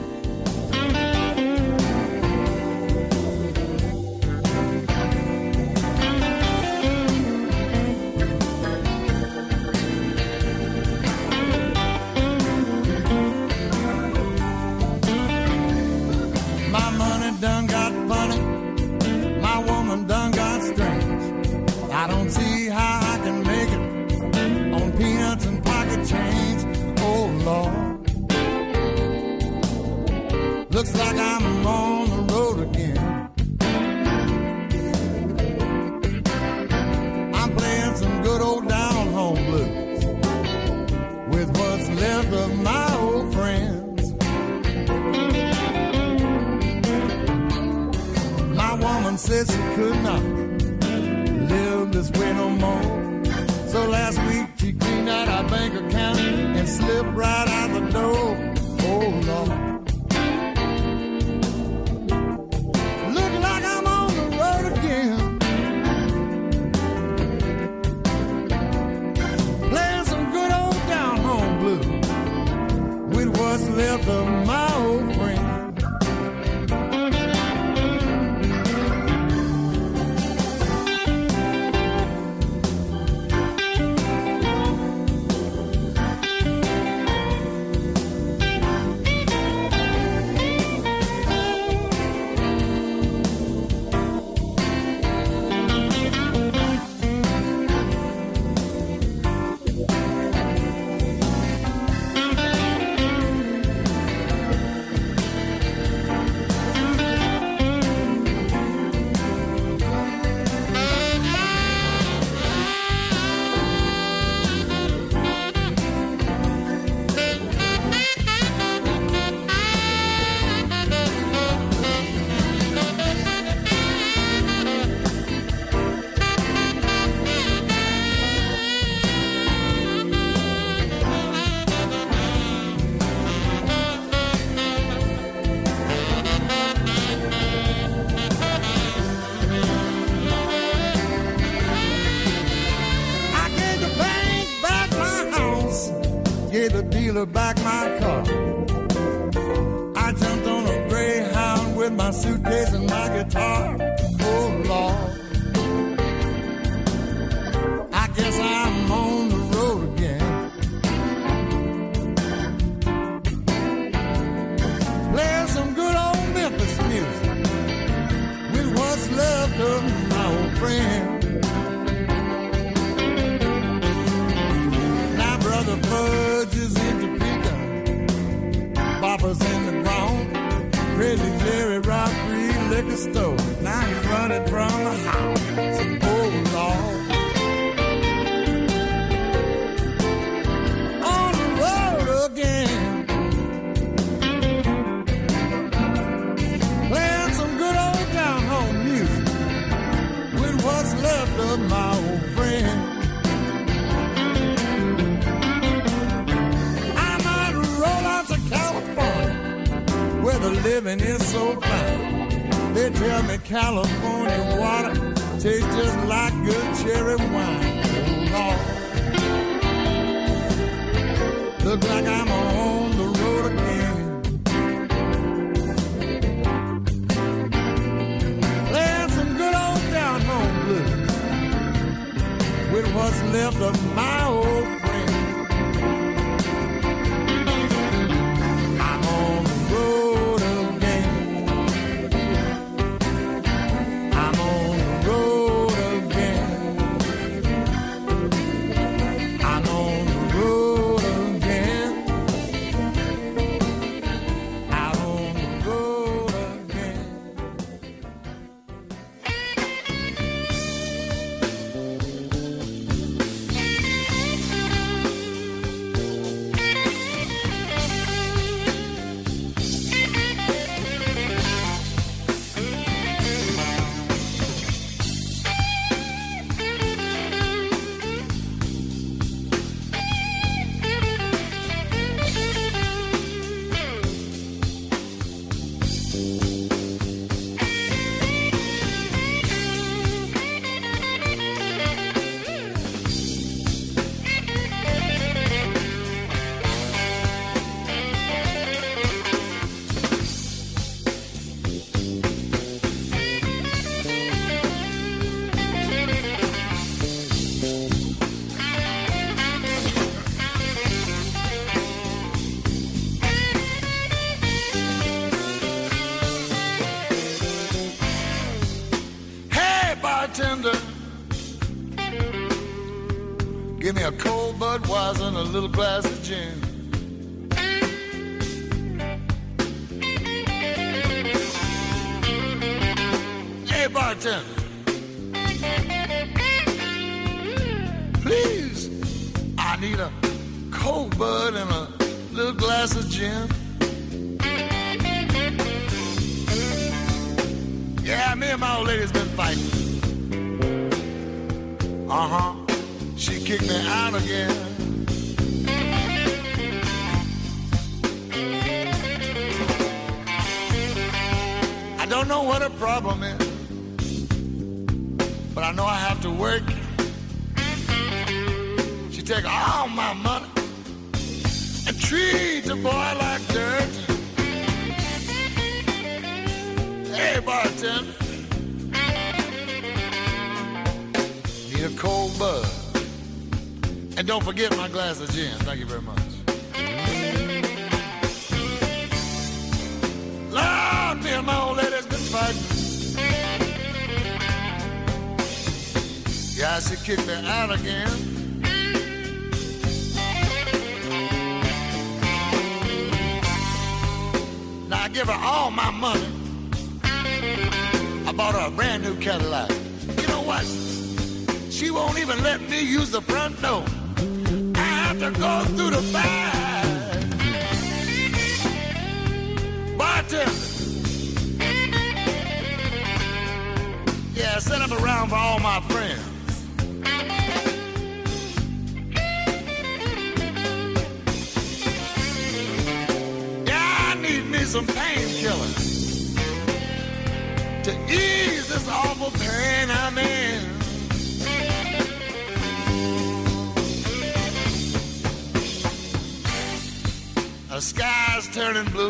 Looks like I'm on the road again. I'm playing some good old down home blues with what's left of my old friends. My woman said she could not live this way no more. So last week she cleaned out our bank account and slipped right out the door. Oh Lord. What's left of my old friend. Back my car. I jumped on a Greyhound with my suitcase and my guitar. Oh Lord, I guess I'm on the road again. Playing some good old Memphis music with what's left of my old friend. Now Brother Fudge is in Papa's in the ground, Crazy Jerry robbed three liquor store. Now he's running from the house. Oh Lord, on the road again, playing some good old down home music with what's left of my old friend. Where the living is so fine. They tell me California water tastes just like good cherry wine. Oh Lord, look like I'm on the road again. Playing some good old down home blues with what's left of my old friend. Give me a cold Budweiser and a little glass of gin. Hey, bartender. Please, I need a cold Bud and a little glass of gin. Yeah, me and my old lady's been fighting. Uh-huh. She kicked me out again. I don't know what her problem is, but I know I have to work. She take all my money and treat the boy like dirt. Hey, bartender, need a cold Bud. And don't forget my glass of gin. Thank you very much. Lord, me and my old lady's been fighting. Yeah, she kicked me out again. Now I give her all my money. I bought her a brand new Cadillac. You know what? She won't even let me use the front door. I have to go through the back. Bartender. Yeah, set up around for all my friends. Yeah, I need me some painkillers to ease this awful pain I'm in. The sky's turning blue.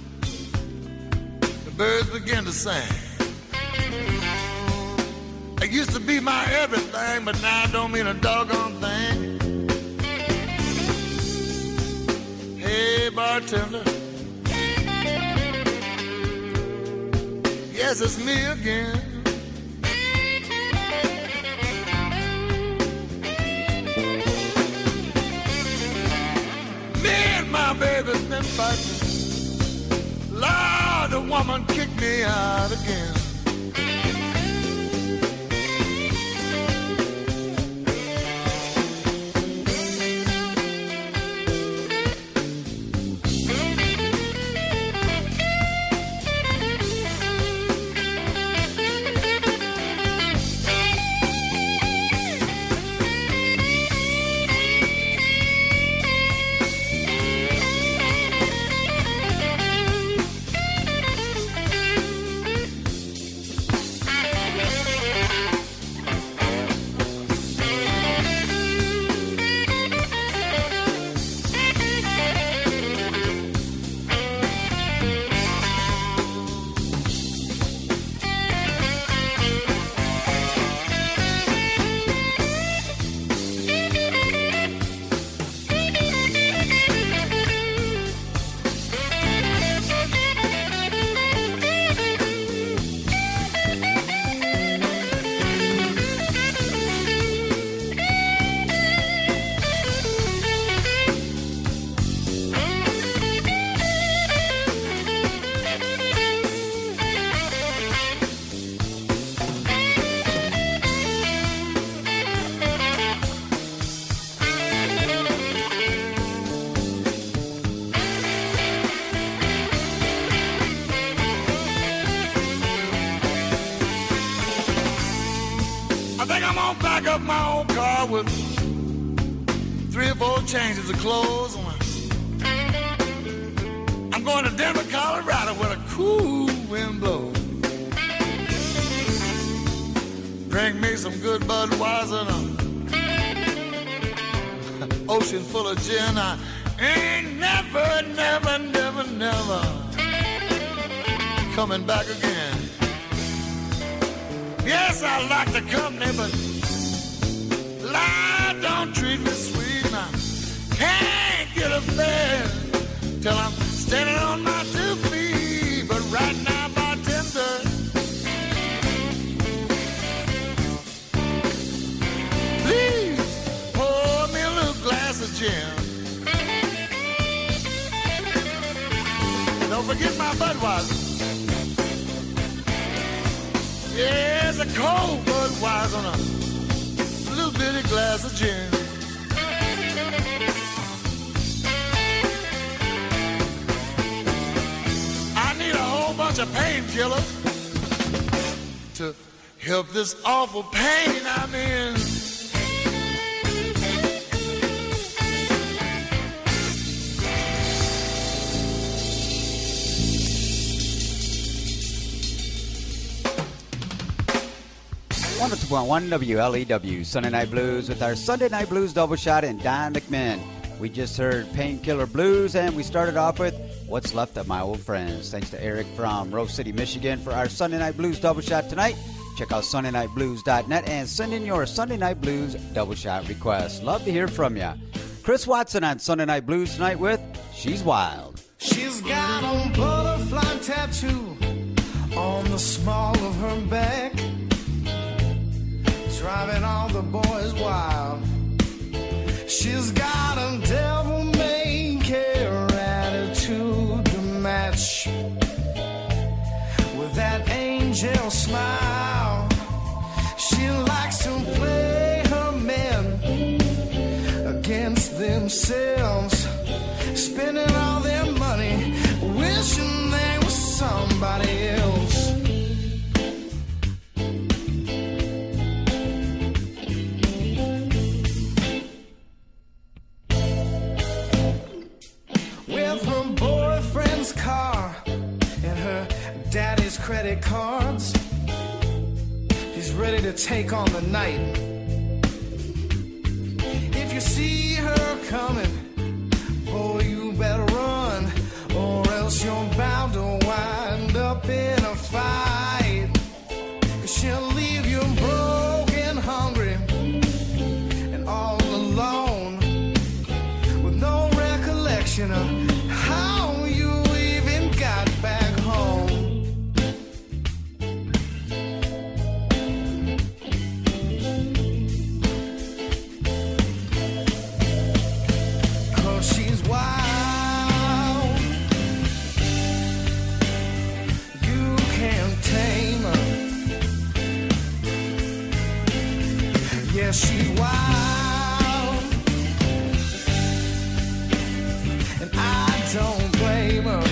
The birds begin to sing. It used to be my everything, but now it don't mean a doggone thing. Hey, bartender. Yes, it's me again. Me and my baby's been fighting. Lord, the woman kicked me out again. With three or four changes of clothes on. I'm going to Denver, Colorado, where a cool wind blows. Drink me some good Budweiser and an ocean full of gin. I ain't never, never, never, never coming back again. Yes, I like the company, but Lord, don't treat me sweet now. Can't get a bed till I'm standing on my two feet. But right now, bartender, please pour forget my Budweiser. Yeah, it's a cold Budweiser on a little bitty glass of gin. I need a whole bunch of painkillers to help this awful pain I'm in. one oh two point one W L E W, Sunday Night Blues with our Sunday Night Blues double shot and Don McMahon. We just heard Painkiller Blues, and we started off with What's Left of My Old Friends. Thanks to Eric from Rose City, Michigan for our Sunday Night Blues double shot tonight. Check out Sunday Night Blues dot net and send in your Sunday Night Blues double shot request. Love to hear from you. Chris Watson on Sunday Night Blues tonight with She's Wild. She's got a butterfly tattoo on the small of her back, driving all the boys wild. She's got a devil-may-care attitude to match with that angel smile. She likes to play her men against themselves, spending all their money, wishing they were somebody else. With her boyfriend's car and her daddy's credit cards, he's ready to take on the night. If you see her coming, boy, you better run, or else you're bound to wind up in a fight. 'Cause she'll leave you broke and hungry and all alone, with no recollection of how you even got back home. She's wild, you can't tame her. Yeah, she's wild, and I don't blame her.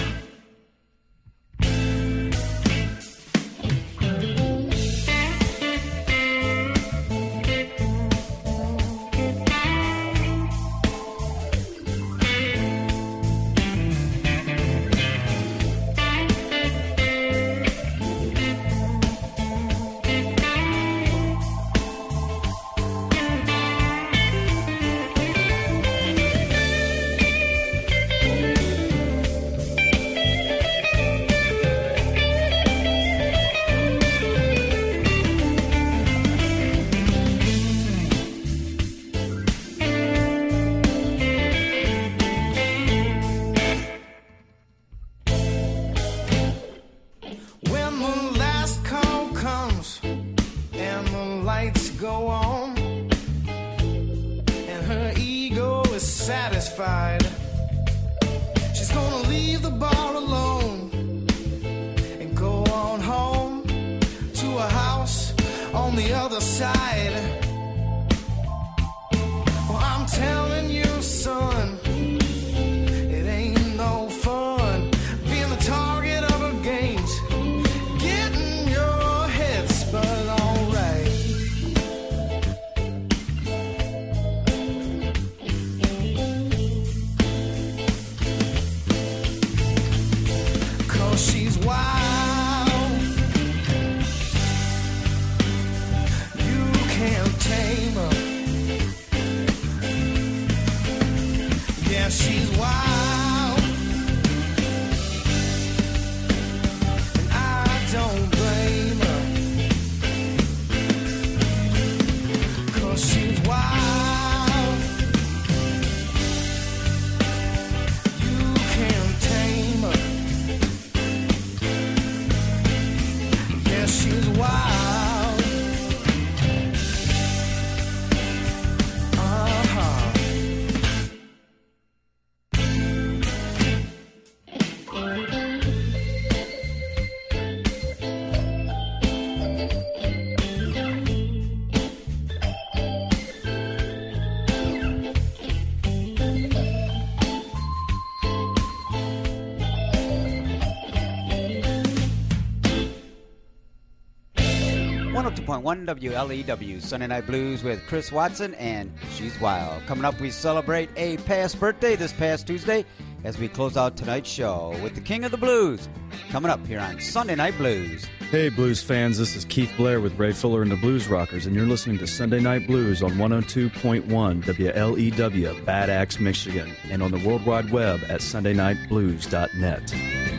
When the last call comes and the lights go on and her ego is satisfied, she's gonna leave the bar alone and go on home to a house on the other side. Well, I'm telling you, son, it ain't no fun being the target of her games, getting your head spun alright. 'Cause she's wild, you can't point one W L E W, Sunday Night Blues with Chris Watson and She's Wild. Coming up, we celebrate a past birthday this past Tuesday as we close out tonight's show with the King of the Blues. Coming up here on Sunday Night Blues. Hey, blues fans, this is Keith Blair with Ray Fuller and the Blues Rockers, and you're listening to Sunday Night Blues on one oh two point one W L E W, Bad Axe, Michigan, and on the World Wide Web at sunday night blues dot net.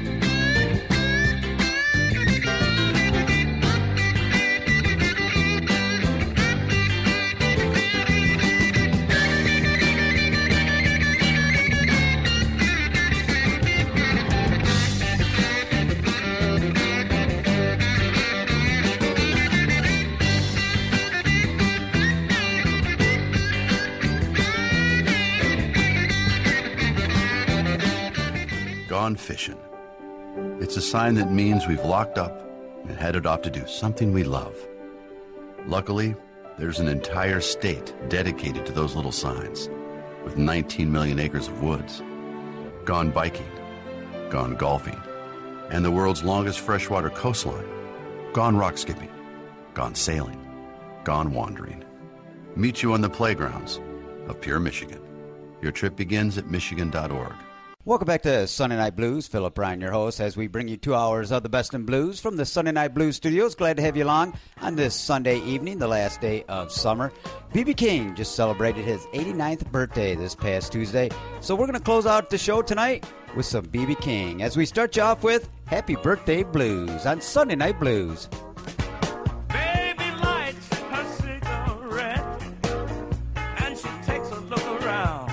Gone fishing. It's a sign that means we've locked up and headed off to do something we love. Luckily, there's an entire state dedicated to those little signs, with nineteen million acres of woods. Gone biking, gone golfing, and the world's longest freshwater coastline. Gone rock skipping, gone sailing, gone wandering. Meet you on the playgrounds of Pure Michigan. Your trip begins at michigan dot org. Welcome back to Sunday Night Blues. Philip Bryan, your host, as we bring you two hours of the best in blues from the Sunday Night Blues studios. Glad to have you along on this Sunday evening, the last day of summer. B B King just celebrated his eighty-ninth birthday this past Tuesday. So we're going to close out the show tonight with some B B King as we start you off with Happy Birthday Blues on Sunday Night Blues. Baby lights her cigarette and she takes a look around.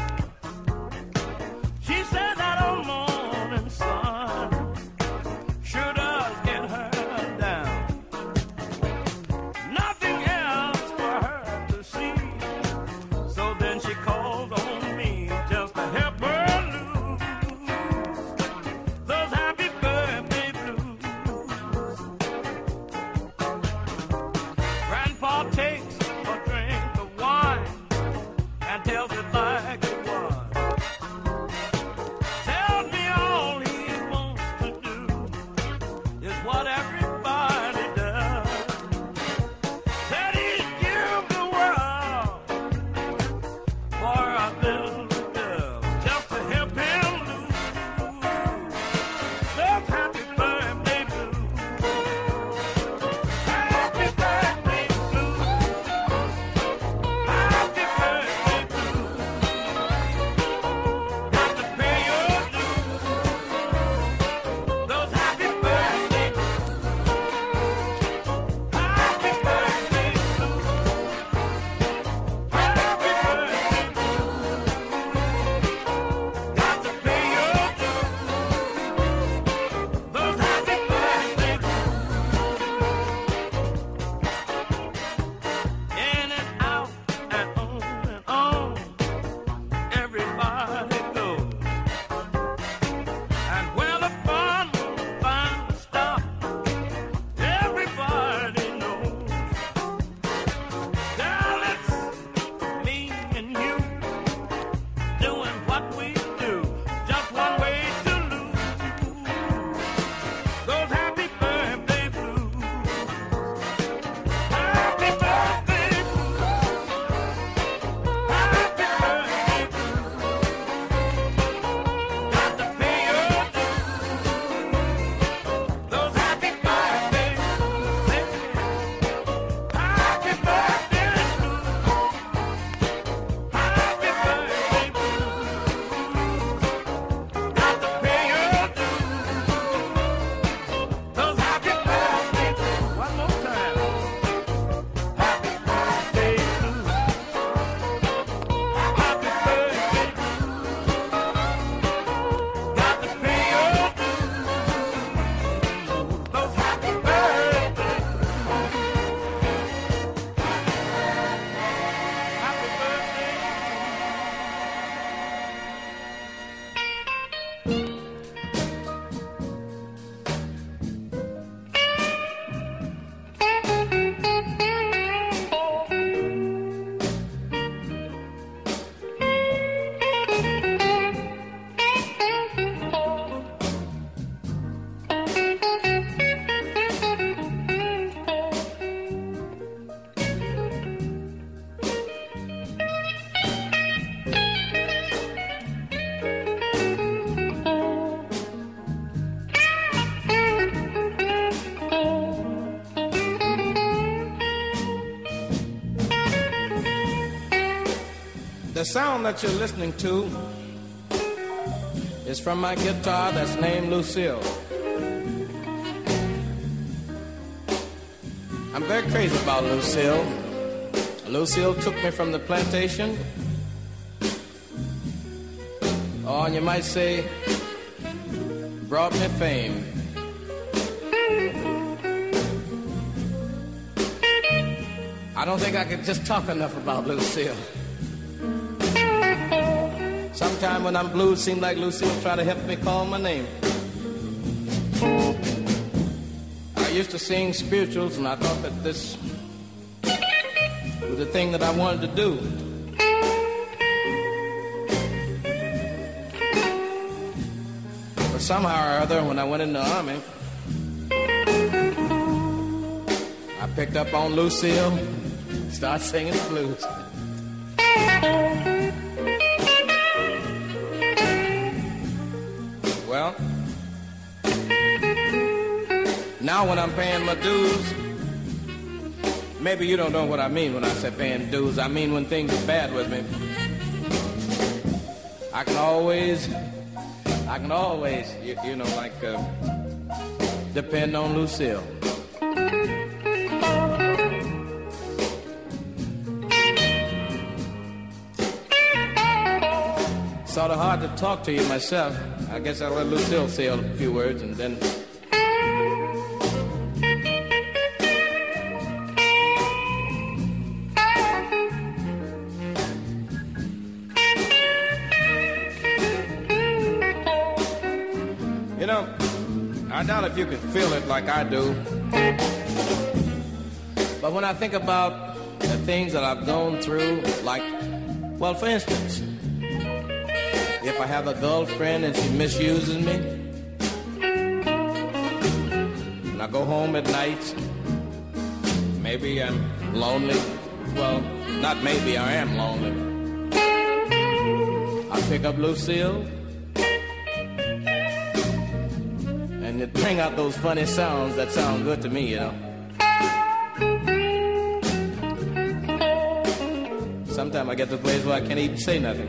She said that old morning sun sure does get her down. Nothing else for her to see. So then she called on me just to help her lose those happy birthday blues. The sound that you're listening to is from my guitar that's named Lucille. I'm very crazy about Lucille. Lucille took me from the plantation, or you might say, brought me fame. I don't think I could just talk enough about Lucille. Sometime when I'm blue, it seems like Lucille try to help me call my name. I used to sing spirituals, and I thought that this was the thing that I wanted to do. But somehow or other, when I went in the army, I picked up on Lucille, started singing the blues. Well, now when I'm paying my dues, maybe you don't know what I mean when I say paying dues. I mean when things are bad with me, I can always, I can always, you, you know, like uh, depend on Lucille. Sort of hard to talk to you myself. I guess I'll let Lucille say a few words and then. You know, I doubt if you can feel it like I do. But when I think about the things that I've gone through, like, well, for instance, if I have a girlfriend and she misuses me, and I go home at night, maybe I'm lonely. Well, not maybe, I am lonely. I pick up Lucille, and it bring out those funny sounds that sound good to me, you know. Sometimes I get to a place where I can't even say nothing.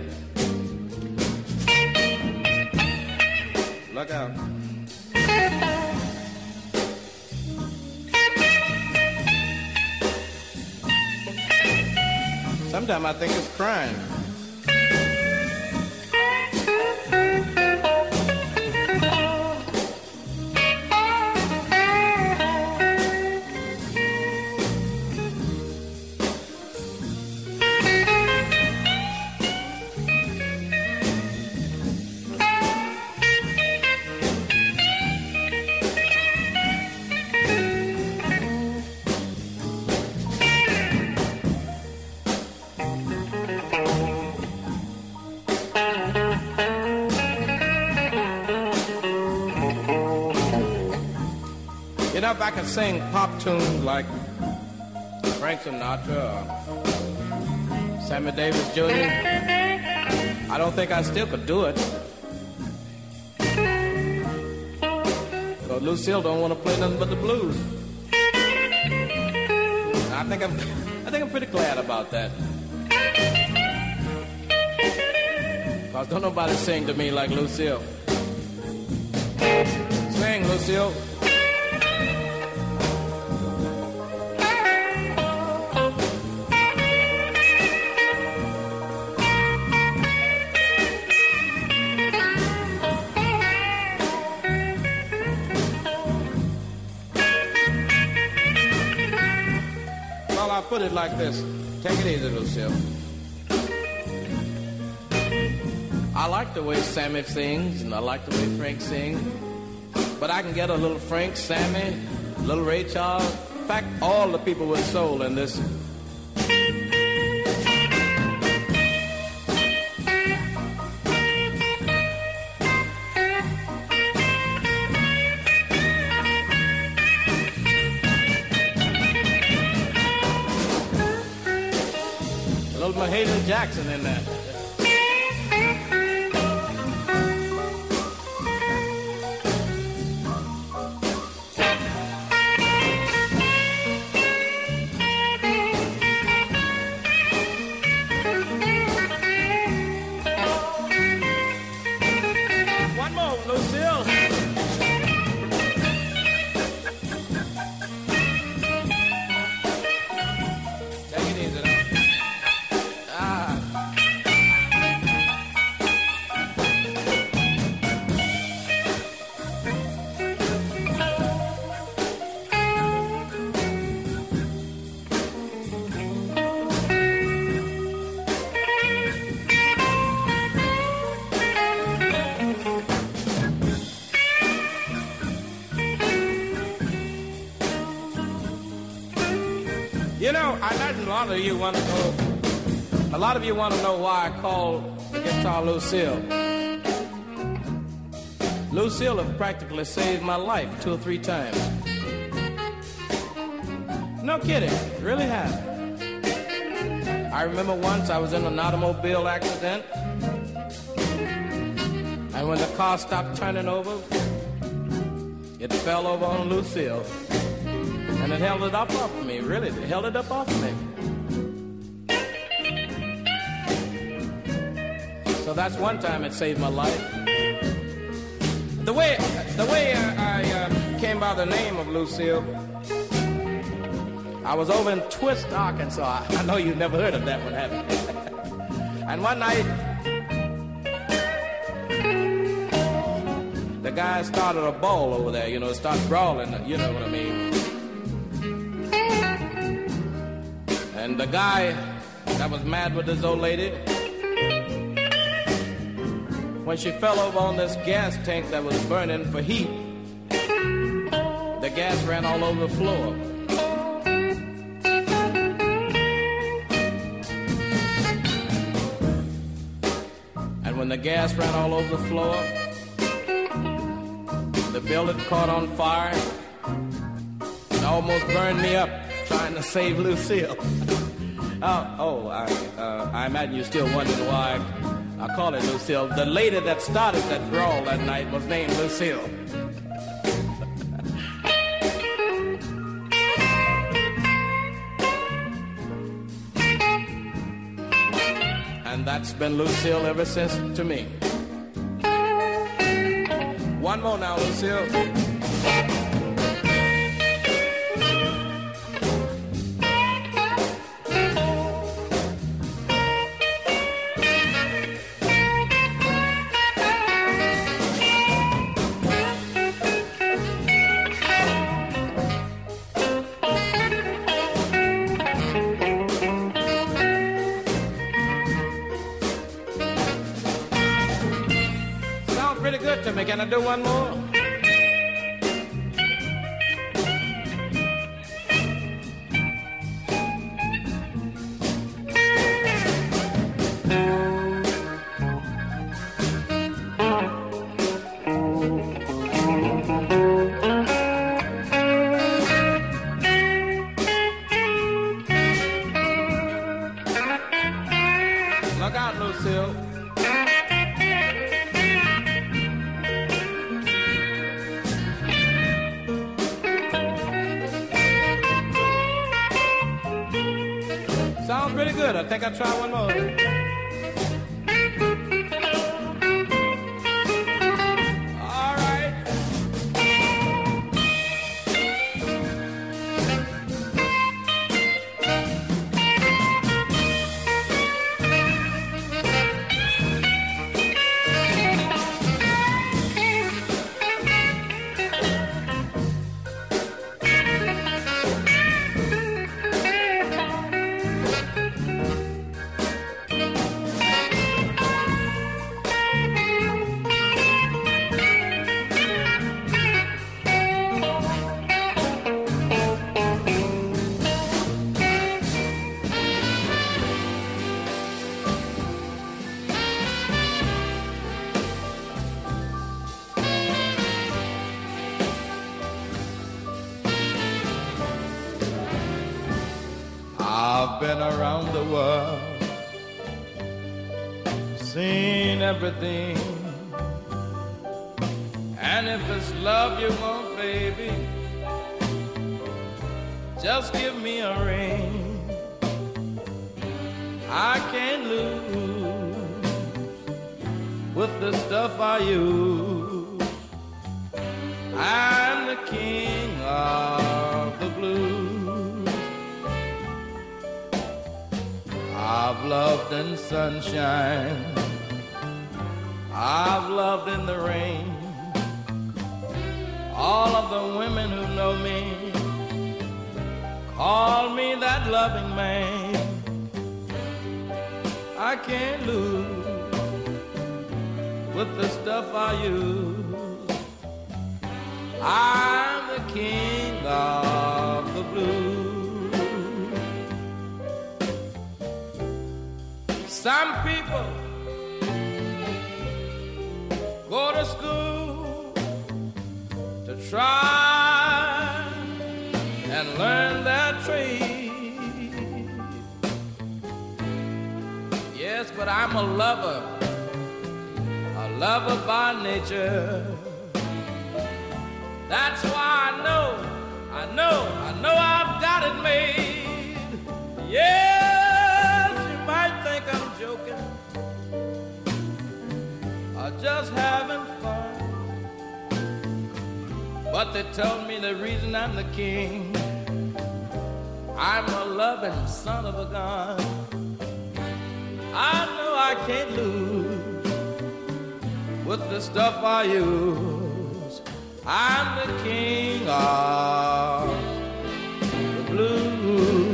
Look out. Sometimes I think it's crying. You know, if I could sing pop tunes like Frank Sinatra or Sammy Davis Junior, I don't think I still could do it. But Lucille don't want to play nothing but the blues. I think I'm, I think I'm pretty glad about that. Cause don't nobody sing to me like Lucille. Sing, Lucille. Put it like this. Take it easy, Lucille. I like the way Sammy sings, and I like the way Frank sings. But I can get a little Frank, Sammy, a little Ray Charles. In fact, all the people with soul in this. Mahalia Jackson in there. lot of you want to know. A lot of you want to know why I call the guitar Lucille. Lucille have practically saved my life two or three times. No kidding, really have. I remember once I was in an automobile accident, and when the car stopped turning over, it fell over on Lucille, and it held it up off of me. Really, it held it up off of me. So that's one time it saved my life. The way the way I, I uh, came by the name of Lucille, I was over in Twist, Arkansas. I know you've never heard of that one, have you? And one night, the guy started a ball over there, you know, started brawling, you know what I mean. And the guy that was mad with this old lady, when she fell over on this gas tank that was burning for heat, the gas ran all over the floor. And when the gas ran all over the floor, the building caught on fire. It almost burned me up trying to save Lucille. oh, oh I, uh, I imagine you're still wondering why I call it Lucille. The lady that started that brawl that night was named Lucille. And that's been Lucille ever since to me. One more now, Lucille. Can I do one more? Look out, Lucille. Sounds pretty good. I think I'll try one more. All right. I've been around the world, seen everything, and if it's love you want, baby, just give me a ring. I can't lose with the stuff I use. I'm the king of the blues. I've loved in sunshine, I've loved in the rain. All of the women who know me call me that loving man. I can't lose with the stuff I use. I'm the king of the blues. Some people go to school to try and learn their trade. Yes, but I'm a lover, a lover by nature. That's why I know, I know, I know I've got it made. Yes, you might think I'm joking or just having fun, but they told me the reason I'm the king, I'm a loving son of a gun. I know I can't lose with the stuff I use. I'm the king of the blues.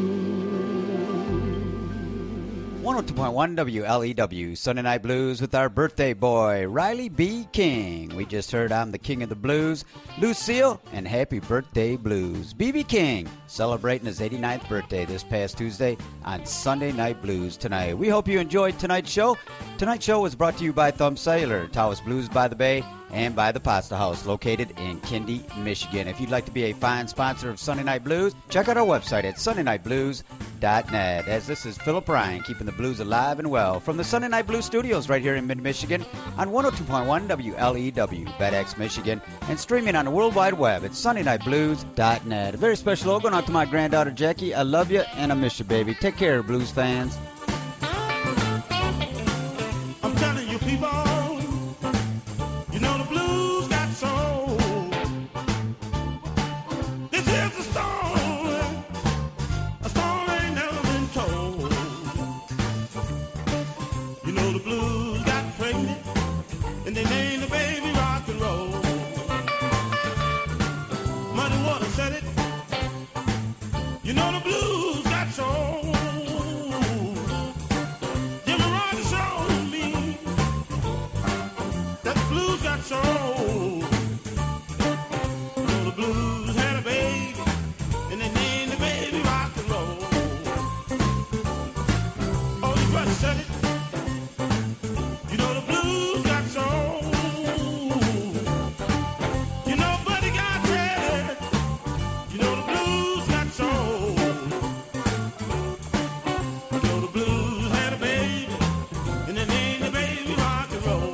one oh two point one W L E W, Sunday Night Blues with our birthday boy, Riley B. King. We just heard I'm the King of the Blues, Lucille, and Happy Birthday Blues. B B. King celebrating his eighty-ninth birthday this past Tuesday on Sunday Night Blues tonight. We hope you enjoyed tonight's show. Tonight's show was brought to you by Thumb Sailor, Taos Blues by the Bay, and by the Pasta House, located in Kindy, Michigan. If you'd like to be a fine sponsor of Sunday Night Blues, check out our website at sunday night blues dot net. As this is Philip Ryan, keeping the blues alive and well from the Sunday Night Blues studios right here in mid-Michigan on one oh two point one W L E W, Bad Axe, Michigan, and streaming on the World Wide Web at sunday night blues dot net. A very special hello going out to my granddaughter, Jackie. I love you, and I miss you, baby. Take care, blues fans. I'm telling you, people, you know the blues got soul. This is a story, a story ain't never been told. You know the blues got pregnant, and they named the baby rock and roll. Muddy Water said it. You know the blues got soul. Jimmy Rogers showed me that the blues got soul. You know the blues had a baby, and they named the baby rock and roll. Oh, you brother said it. You know the blues got soul. You know Buddy got said it. You know the blues got soul. You know the blues had a baby, and they named the baby rock and roll.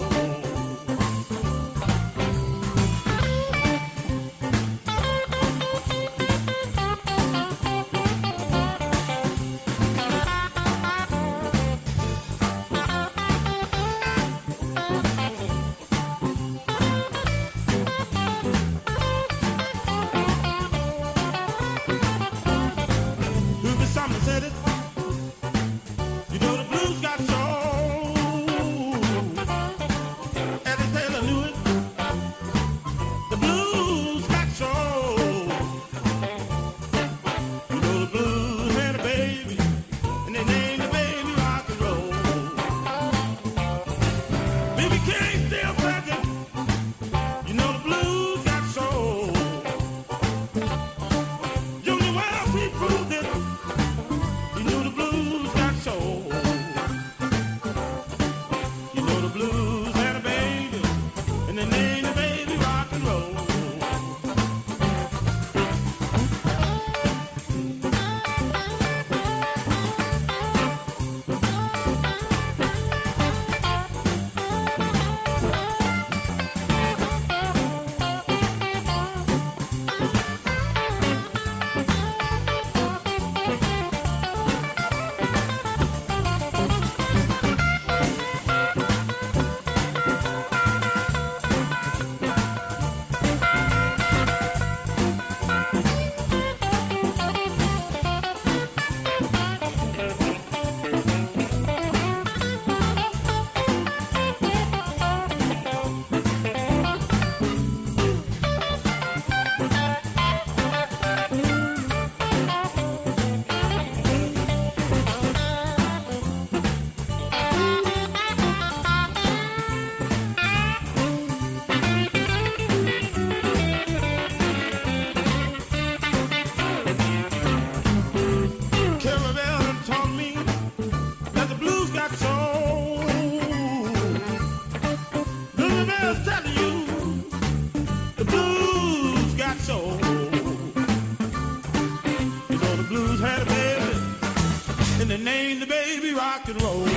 baby, rock and roll.